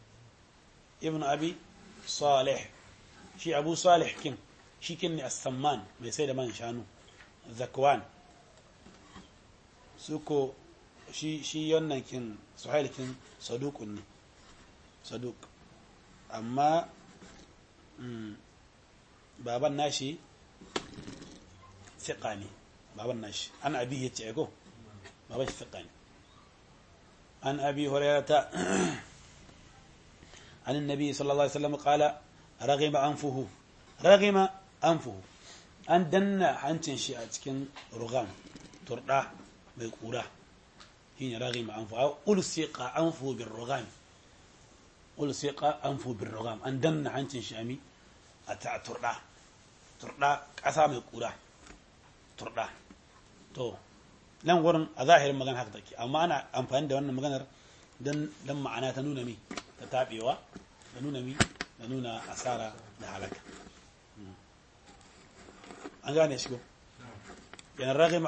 شي ابو صالح كن شي كني السمان mai sai da man shanu zakwan suko shi wannan kin suhail kin saduqun ne saduq amma baban nashi thiqa ne baban nashi an abi yace go baban shi thiqa ne an abi hurairata عن النبي صلى الله عليه وسلم قال رغم أنفه أن دن hancin shi a cikin rugam turda mai kura shine ragim anfu aw ulsiqa anfu bir rugam an danna hancin shi ami a ta turda kasa mai kura turda to nan gurin a zahirin magana haka take amma ana amfani da wannan maganar dan ma'ana ta nuna mi ta tabewa da nuna asara da halaka an gane shi ko yana ragima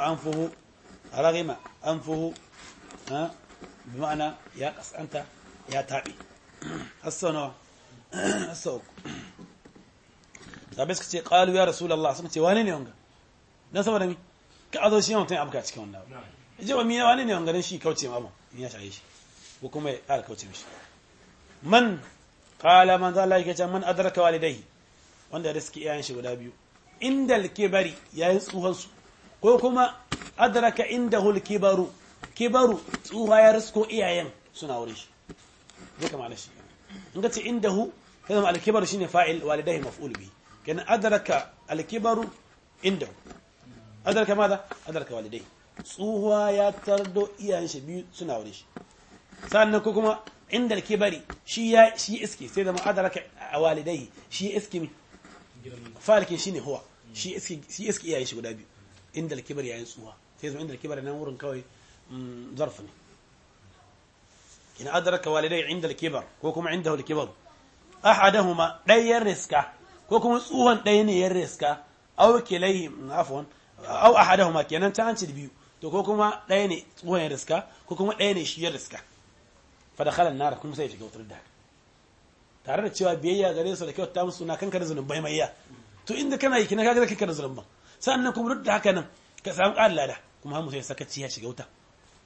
anfuhu bi ma'ana ya kasanta ya tabe hassa uku sabai suka ce qalu ya rasulullah suka ce wane ne wanga dan saboda mi ka azo shi mutum abuka cikin wannan yaje ba mi wane ne wanga dan shi kauce ma abun in ya shaye shi ko kuma ya ƙara kauce mishi man qala man zalla yake can man adraka walidayhi wanda ya riski iyayen shi guda biyu indal kibari yayin tsuhan su ko kuma adraka indahu al kibaru tsuha ya risko iyayen suna wurin shi zai kama da shi in ka ce indahu kaza al kibaru shine fa'il walidayhi maf'ul bihi kana adraka al kibaru indahu adraka madha adraka walidayhi tsuha ya tardo iyayen shi biyu suna wurin shi sannan ko kuma inda kibari shi iski sai zama adraka walidayhi shi iski mi falikin shine huwa shi iski iyayen shi guda biyu inda kibari yayin tsuha sai zama inda kibari nan wurin kawai zarf ne kina adraka walidayhi inda kibar ko kuma indahu al-kibar ahadahuma dayan riska ko kuma tsuhan ɗaya ne yan riska aw kilayhim afwan aw ahadahuma kenan ta hanci biyu to ko kuma ɗaya ne tsuhan yan riska ko kuma ɗaya ne shi yan riska fa dakhala an-nar kuma sai ya shiga wutar da tare da cewa biyayya gare su da kyauta musu na kanka da zunubai mai ya to inda kana yi kina kaga kanka da zunuban sannan kuma duk da haka nan ka samu ƙarin lada kuma har mutum ya sakaci ya shiga wuta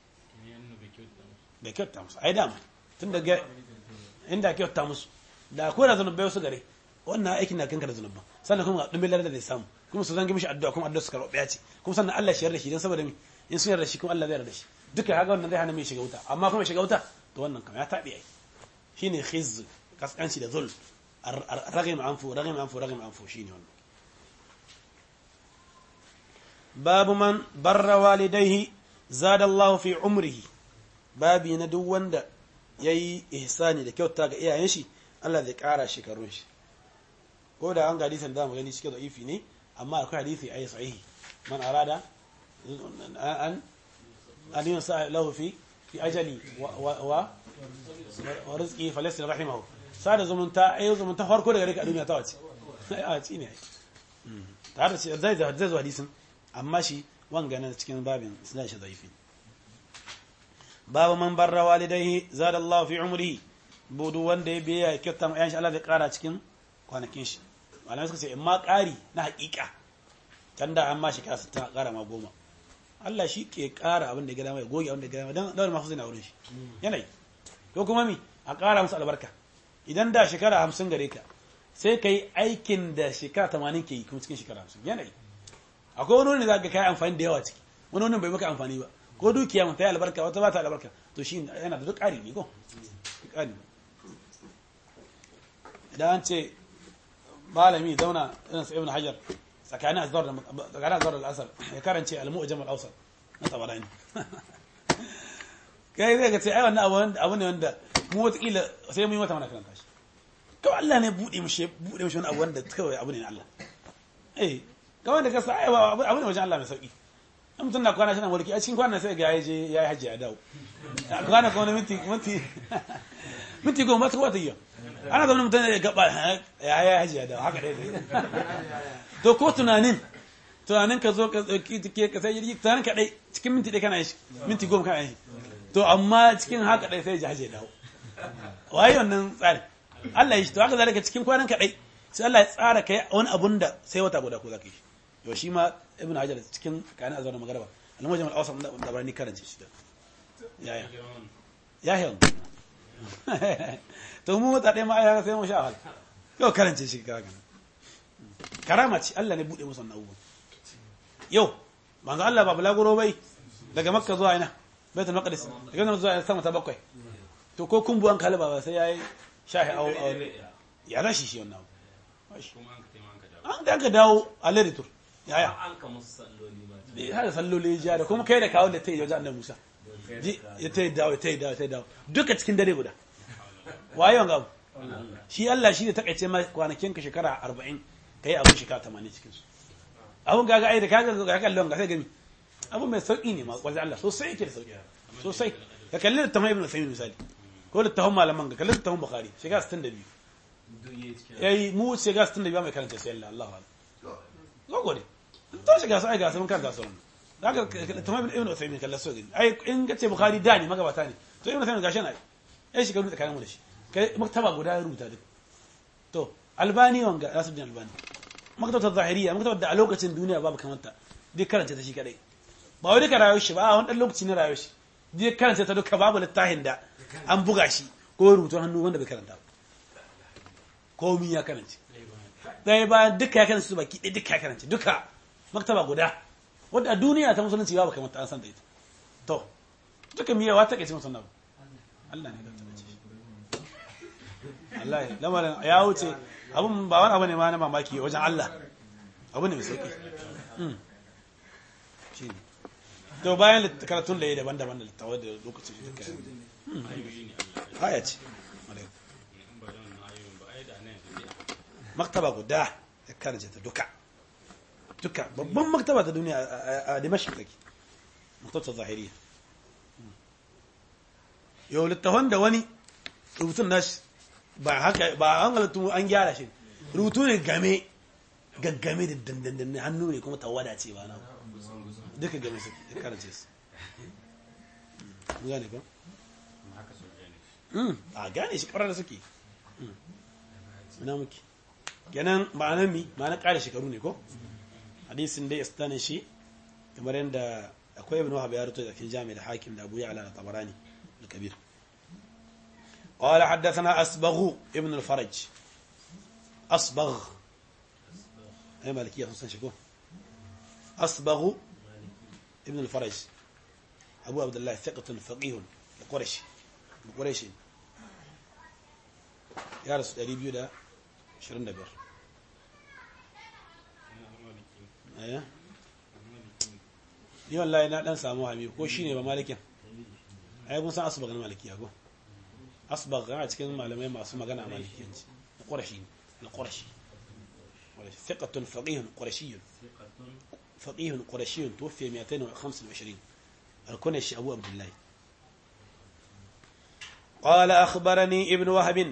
bai kyauta musu ai dama tun daga inda kyauta musu da ko da zunubai wasu gare wannan aikin na kanka da zunuban sannan kuma dumbin lada da zai samu kuma su zangi mishi addu'a kuma addu'a su karɓa ya ce kuma sannan Allah shi yarda shi dan saboda in sun yarda shi kuma Allah zai yarda shi duka haka wannan zai hana mai shiga wuta amma kuma shiga wuta to wannan kam ya tabi ai shine khiz kaskanci da zul ragim anfu shine wannan babu man barra walidayhi zada Allah fi umrihi babi na duk wanda yayi ihsani da kyauta ga iyayen shi Allah zai kara shekarun shi ko da an ga hadisin da mu gani cikin da'ifi ne amma akwai hadisi ayi sahihi man arada an yunsa lahu fi ajali wa rizqi falastin rahimahu sada zumunta farko daga rika duniya ta wace a ci ne tare da shi zai zo hadisin amma shi wanga nan cikin babin suna shi zaifi babu man barra walidayhi zada Allah fi umrihi budu wanda ya biya kyautan ayan shi Allah zai kara cikin kwanakin shi malamai suka ce in ma kari na hakika tanda amma shi kasa ta kara ma 10 Allah shi ke kara abin da ya gada mai goge abin da ya gada mai don dawar mafi zina wurin shi yanayi ko kuma mi a kara musu albarka idan da shekara 50 gare ka sai ka yi aikin da shekara 80 ke yi kuma cikin shekara 50 yanayi akwai wani wani za ka kai amfani da yawa ciki wani wani bai maka amfani ba ko dukiya mun ta yi albarka wata ba ta albarka to shi yana da duk ƙari ne ko ƙari idan an ce malami zauna irin su ibn hajar tsakanin azhar da al'asar ya karance al-mu'jam al-awsat na tabarani kai zai ga ce ai wannan abu ne wanda mu wataƙila sai mu yi mata mana karanta shi kawai Allah ne buɗe mishi wani abu wanda kawai abu ne na Allah kawai da kasa ai abu ne wajen Allah mai sauki in mutum na kwana shi na mulki a cikin kwanan sai ga ya yi hajji ya dawo kwana kuma minti goma ta wata yi ana zama mutum ya gaba ya yi hajji ya dawo haka ɗaya to ko tunanin ka zo ka sai jirgi tunanin ka ɗai cikin minti ɗaya kana yi minti goma kana yi to amma cikin haka ɗai sai ya hajji ya dawo waye wannan tsari Allah ya shi to haka zalika cikin kwanan ka ɗai sai Allah ya tsara kai wani abun da sai wata guda ko za ka yi yau shi ma ibn hajar cikin kayan azar da magaraba al-mujam al-awsat da bani karance shi da ya to mu mata dai ma ai sai mu sha hal yau karance shi kaga karama ce Allah ne bude musu wannan abubuwa yau manzo Allah ba bulaguro bai daga makka zuwa ina baitul maqdis daga nan zuwa sama ta bakwai to ko kun buwan kalba ba sai yayi shahi aure ya rashi shi wannan kuma an ka taimaka an ka dawo an da ka dawo a laritur yaya an ka musu salloli ma da hada salloli ya da kuma kai da kawo da ta yi wajen annabi Musa ya ta yi dawo ya ta yi dawo ya ta yi dawo duka cikin dare guda waye wanga abu shi Allah shi ne takaice ma kwanakin ka shekara 40 kai abu shekara 80 cikin su abun gaga ai da kaga ga kallon ga sai gani abu mai sauki ne ma wajen Allah sosai yake da sauki sosai ka kalli da tamam ibn Usaymin misali ko da tahum malaman ga kalli da tahum Bukhari shekara 62 yayi mu shekara 62 mai karanta sai Allah Allahu akbar zo gode to shiga sai ga sun karanta su daga tamam ibn Usaymin kallon so gani ai in ga ce Bukhari da ne magabata ne to ibn Usaymin gashi na ai shi karu tsakanin mu da shi kai maktaba guda ya rubuta duk to Albani wanga Nasiruddin Albani maktabar zahiriya maktabar da a lokacin duniya babu kamanta duk karanta ta shi kadai ba wai duka rayuwar shi ba a wani dan lokaci na rayuwar shi duk karanta ta duka babu littafin da an buga shi ko rubutun hannu wanda bai karanta ba komi ya karanta dai ba duka ya karanta su baki ɗaya duka ya karanta duka maktaba guda wadda a duniya ta musulunci babu kamanta an san da ita to duka miyawa ta kai cikin sunna Allah ne da ta ce Allah lamarin ya wuce abun ba wani abu ne ma na mamaki wajen Allah abu ne mai sauki shi ne to bayan karatun da ya daban-daban da littawa da lokacin da duka ayoyi ne Allah aya ce in ba da wannan ayoyin ba ai da nan yanzu maktaba guda ya karance ta duka babban maktaba ta duniya a Dimashq take maktabar zahiriya yau littafan da wani rubutun nashi ba haka ba an halittu an gyara shi rubutu ne gaggame da dandandan hannu ne kuma tawada ce ba na duka game su ya karance su gane ba haka so gane a gane shi ƙwarar da suke ina muke kenan ma'anar mi ma'anar ƙara shekaru ne ko hadisin dai istanin shi kamar yadda akwai ibn wahab ya rubuta da cikin jami'ar hakim da abu ya'la da tabarani da kabir قال حدثنا أصبغ ابن الفرج أصبغ أي مالكية خصوصا شكو أصبغ ابن الفرج أبو عبد الله ثقة فقيه القرشي يا رسول الله بيودا شرن دبر أيه ni wallahi na dan samu hami ko shine ba malikin ai kun san asbag na malikiya ko asbag yana cikin malamai masu magana a malikiyanci qurashi na qurashi ثقة فقيه قرشي فقيه قرشي توفي 225 الكنش أبو عبد الله قال أخبرني ابن وهب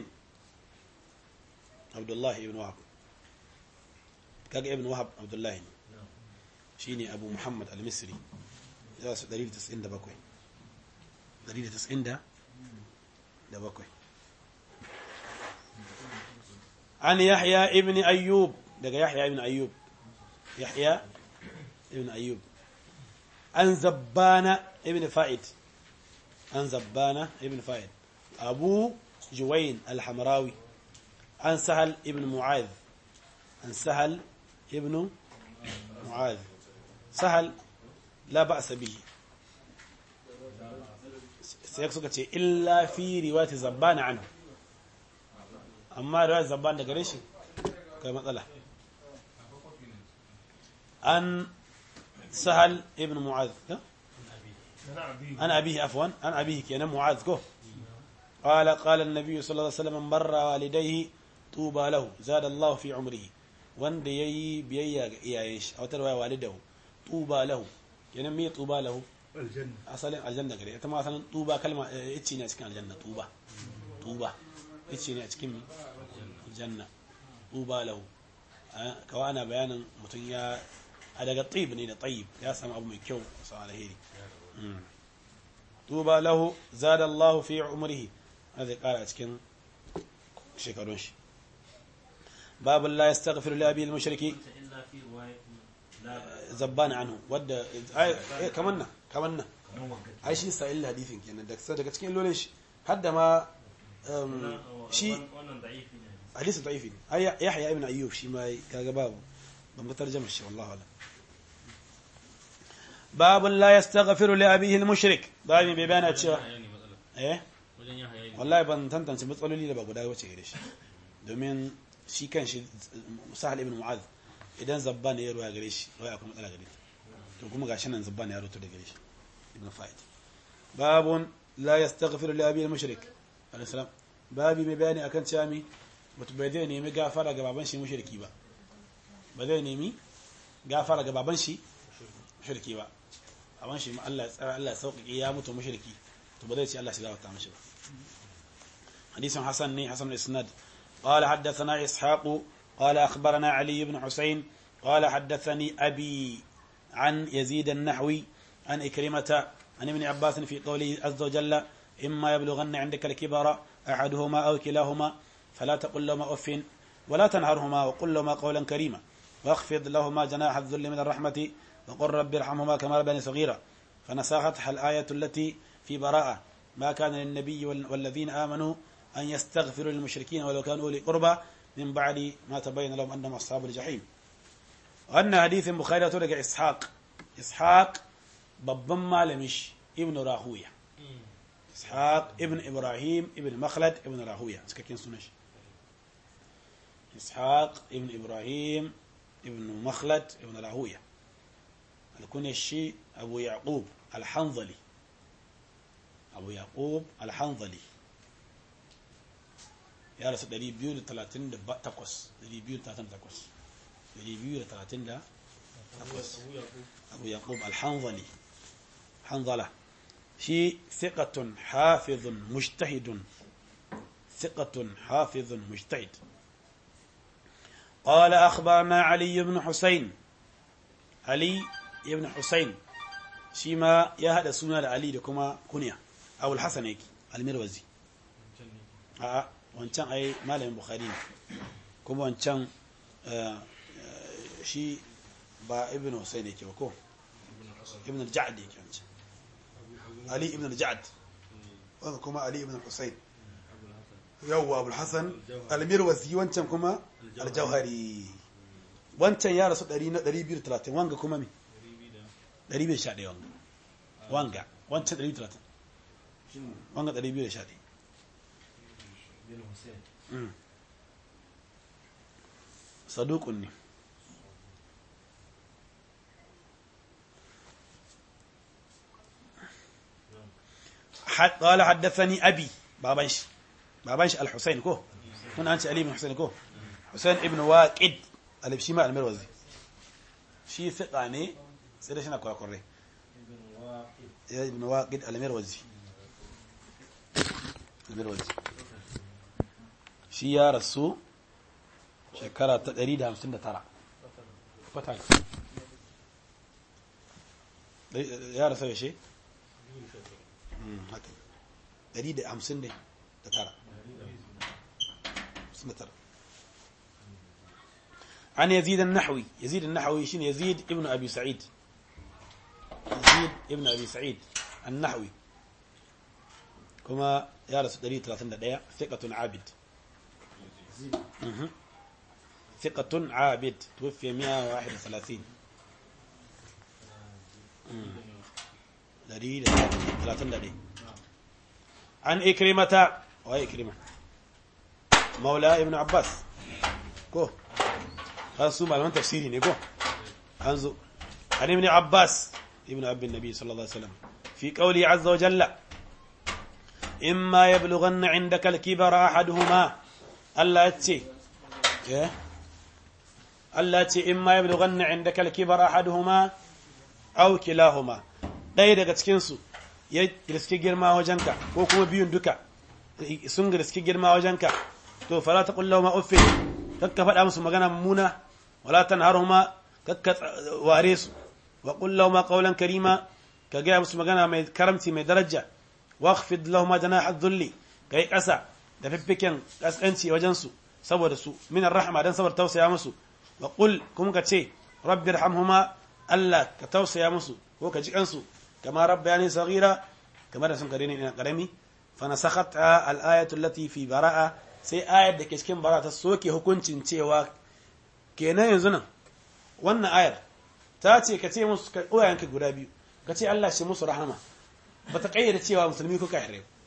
عبد الله ابن وهب كاك ابن وهب عبد الله شيني أبو محمد المصري دليل 90 دبكوي دليل 90 دبكوي عن يحيى ابن أيوب دقى يحيى ابن أيوب يحيى ابن أيوب عن زبانة ابن فائد عن زبانة ابن فائد أبو جوين الحمراوي عن سهل ابن معاذ عن سهل ابن معاذ سهل لا بأس به سيقصد إلا في رواية زبانة عنه أما رواية زبانة قريشي كما قال عن سهل ابن معاذ عن أبيه عفوا عن أبيه كان معاذ كه قال النبي صلى الله عليه وسلم بر والديه طوبى له زاد الله في عمره wanda yayi biyayya ga iyayen shi a wata riwaya walidahu tuba lahu kenan me tuba lahu aljanna asalin aljanna gare ita ma asalin tuba kalma yace ne a cikin aljanna tuba yace ne a cikin aljanna tuba lahu kawai ana bayanin mutum ya daga tsib ne da tayyib ya samu abu mai kyau sa alheri tuba lahu zada Allah fi umrihi zai kara a cikin shekarun shi باب لا يستغفر لأبي المشركي إلا في رواية زبان عنه ود كمنا ai shi sa illa hadithin kenan daga cikin lolin shi hadda ma shi wannan da'ifi ne hadisi da'ifi ai yahya ibn ayyub shi ma kaga babu ban tarjuma shi wallahi wala bab la yastaghfiru li abihi al-mushrik babu bai bana cewa yani matsala eh wajen yin hayani wallahi ban tantance matsaloli da ba guda wace gare shi domin shi kan shi Sahal ibn Mu'adh idan zabban ya ruwa gare shi ruwa akwai matsala gare to kuma gashi nan zabban ya rubuta da gare shi ibn Fa'id babun la yastaghfiru li abi al-mushrik alayhi salam babi mai bayani akan cewa mutum bai zai nemi gafara ga baban shi mushriki ba ba zai nemi gafara ga baban shi mushriki ba baban shi Allah ya tsara Allah ya sauƙaƙe ya mutu mushriki to ba zai ce Allah shi gafarta mishi ba حديث حسن الإسناد قال حدثنا إسحاق قال أخبرنا علي بن حسين قال حدثني أبي عن يزيد النحوي عن إكرمة عن ابن عباس في قوله عز وجل إما يبلغن عندك الكبر أحدهما أو كلاهما فلا تقل لهما أف ولا تنهرهما وقل لهما قولا كريما واخفض لهما جناح الذل من الرحمة وقل رب ارحمهما كما ربياني صغيرا فنسختها الآية التي في براءة ما كان للنبي والذين آمنوا أن يستغفروا للمشركين ولو كانوا أولي قربى من بعد ما تبين لهم أنهم أصحاب الجحيم وأن حديث بخاري تولك إسحاق babban malami shi ibn rahuya ishaq ibn ibrahim ibn makhlad ibn rahuya cikakken sunan shi ishaq ibn ibrahim ibn makhlad ibn rahuya alkunya shi abu yaqub al-hanzali ya rasu 238 abu yaqub al-hanzali حنظلة شي ثقة حافظ مجتهد قال أخبرنا علي بن حسين شيما يهدى سنة علي لكما كنيا أو الحسن المروزي وانشان أي مال من بخارين كما وانشان شي با ابن حسين وكو ابن الجعد علي ابن الجعد وكما علي ابن الحسين يوا ابو الحسن المروزي وانشان كما الجوهري وانشان يا رسول 230 وانغا كما مي 211 wanga wancan 130 wanga 211 صدوق ne قال حدثني أبي بابنش الحسين كو هنا أنت علي بن حسين كو حسين ابن واقد البشيمة المروزي شي ثقاني سيدشنا كورا كوري ابن واقد المروزي shi ya rasu shekara ta 159 fatan ya rasu ya she? haka 159 عن يزيد النحوي شين يزيد ابن أبي سعيد النحوي كما يا رسول 131 ثقة عابد ثقة عابد توفي 131 دليل 31 عن إكرمة وهي إكرمة مولى ابن عباس كو هذا سوما لمن تفسيري نيكو هنزو عن ابن عباس ابن أبي النبي صلى الله عليه وسلم في قوله عز وجل إما يبلغن عندك الكبر أحدهما الله يتي إما يبلغن عندك الكبر أحدهما أو كلاهما ɗaya daga cikinsu ya riski girma wajenka ko kuma biyun duka sun riski girma wajenka to fala ta kullahu ma uffin kakka faɗa musu magana mummuna wala tanharhuma kakka ware su wa kullahu ma qawlan karima ka ga musu magana mai karamci mai daraja واخفض لهما جناح الذل كاي قسا da fiffiken kaskanci wajen su saboda su min rahma dan saboda tausaya musu wa qul kuma ka ce rabbirhamhuma Allah ka tausaya musu ko ka ji kansu kama rabbayani saghira kamar da sun kare ni ina karami fa nasakhat al-ayatu allati fi baraa sai ayar da ke cikin baraa ta soke hukuncin cewa kenan yanzu nan wannan ayar ta ce ka ce musu uwayenka guda biyu ka ce Allah shi musu rahama ba ta kayyade cewa musulmi ko kafirai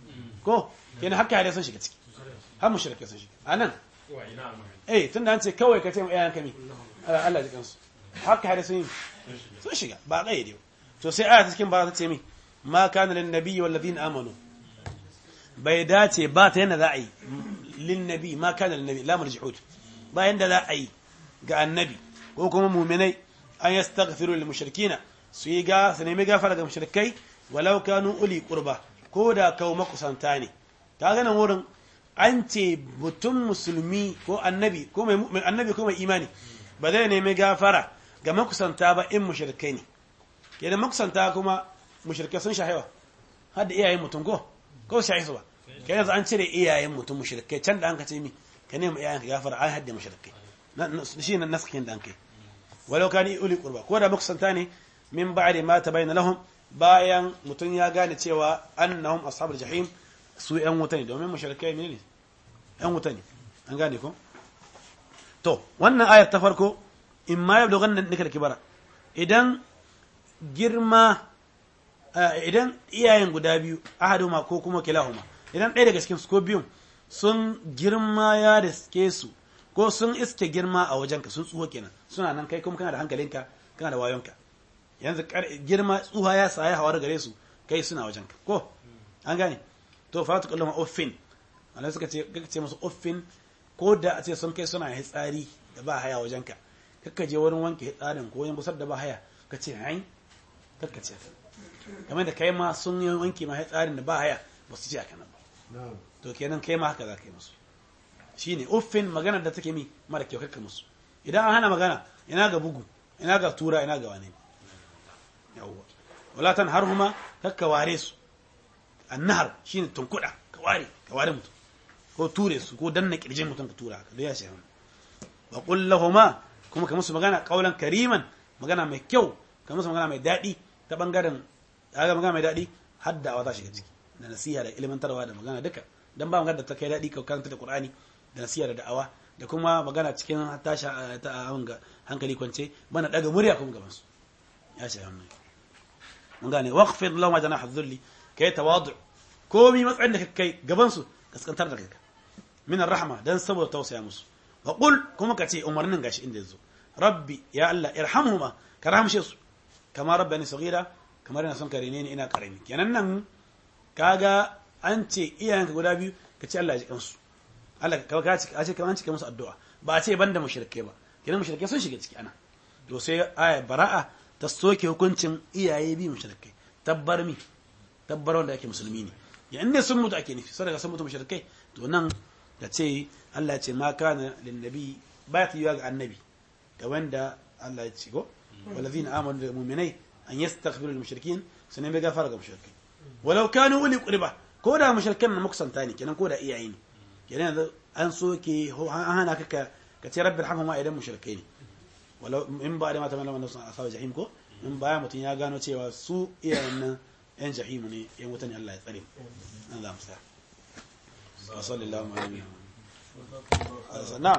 ko kenan hakka hada sun shiga ciki har mushrike sun shiga anan tunda an ce kawai ka ce mu iyayen kami Allah ji kansu hakka hada sun shiga ba kaide to sai aya cikin ba ta ce mi ma kana lin nabiyyi wal ladina amanu bai dace ba ta yana za a yi lin nabi ma kana lin nabi la marjihud ba yanda za a yi ga annabi ko kuma mu'minai an yastaghfiru lil mushrikina su nemi gafara ga mushrikai walau kanu uli qurba ko da kawo makusanta ne kaga nan wurin an ce mutum musulmi ko annabi ko mai imani ba zai nemi gafara ga makusanta ba in mushrikai ne kenan makusanta kuma mushrikai sun shahewa har da iyayen mutum ko shahi su ba kai yanzu an cire iyayen mutum mushrikai can da an ka ce mi ka nemi iyayen ka gafara an hadda mushrikai shi nan naskin da an kai walau kani uli qurba ko da makusanta ne min ba'di ma tabayyana lahum bayan mutum ya gane cewa annahum ashabul jahim su yan wuta ne domin mushrikai ne yan wuta ne an gane ko to wannan ayar ta farko in ma yabdu gannan nikal kibara idan iyayen guda biyu ahaduma ko kuma kilahuma idan ɗaya daga cikin su ko biyun sun girma ya riske su ko sun iske girma a wajenka sun tsuho kenan suna nan kai kuma kana da hankalinka kana da wayonka yanzu girma tsuha ya sa ya hawar gare su kai suna wajenka ko an gane to fa ta kallama uffin Allah suka ce musu uffin ko da a ce sun kai suna hitsari da ba haya wajenka kakka je wurin wanke hitsarin ko yin busar da ba haya ka ce hain kakka ce kamar da kai ma sun yi wanke ma hitsarin da ba haya ba su ce haka nan ba to kenan kai ma haka za ka yi musu shine uffin maganar da take mi mara kyau kakka musu idan an hana magana ina ga bugu ina ga tura ina ga wani yawwa wala tanharhuma kakka ware su annahar shine tunkuda ka ware mutum ko ture su ko danna kirjin mutum ka tura ka da ya shi wa qul lahumu kuma ka musu magana qaulan kariman magana mai kyau ka musu magana mai dadi ta bangaren ga magana mai dadi hadda wa za shiga ciki da nasiha da ilmantarwa da magana duka dan ba magana da ta kai dadi ka karanta da Qur'ani da nasiha da da'awa da kuma magana cikin tasha ta hankali kwance bana daga murya kuma gaban su ya shi amma mun gane waqfid lahum janaha dhulli kai tawadu komi matsayin da kai gaban su kaskantar da kai min arrahma dan saboda tausaya musu wa qul kuma kace umarnin gashi inda yazo rabbi ya Allah irhamhuma karamshe su kama rabbani saghira kamar ina son karene ni ina karami kenan nan kaga an ce iyayenka guda biyu kace Allah ya ji kansu Allah ka ce a ce kamar an cike musu addu'a ba a ce banda mushrike ba kenan mushrike sun shiga ciki ana to sai aya bara'a ta soke hukuncin iyaye bi mushrike tabbar wanda yake musulmi ne ya inda sun mutu ake nufi sadaka sun mutu mushrikai to nan da ce Allah ya ce ma kana lin nabi ba ta yiwa ga annabi ga wanda Allah ya ce go walazina amanu lil mu'minai an yastaghfiru lil mushrikin sanan bai gafara ga mushrikai walau kanu uli qurba ko da mushrikan na makusanta ne kenan ko da iyaye ne kenan an soke an hana ka ce rabbil hamma idan mushrikai ne walau in ba da mata malaman nasu asaba jahim ko in baya mutun ya gano cewa su iyayen nan yan jahimu ne yan wuta ne Allah ya tsare nan za mu sa sallallahu alaihi wa sallam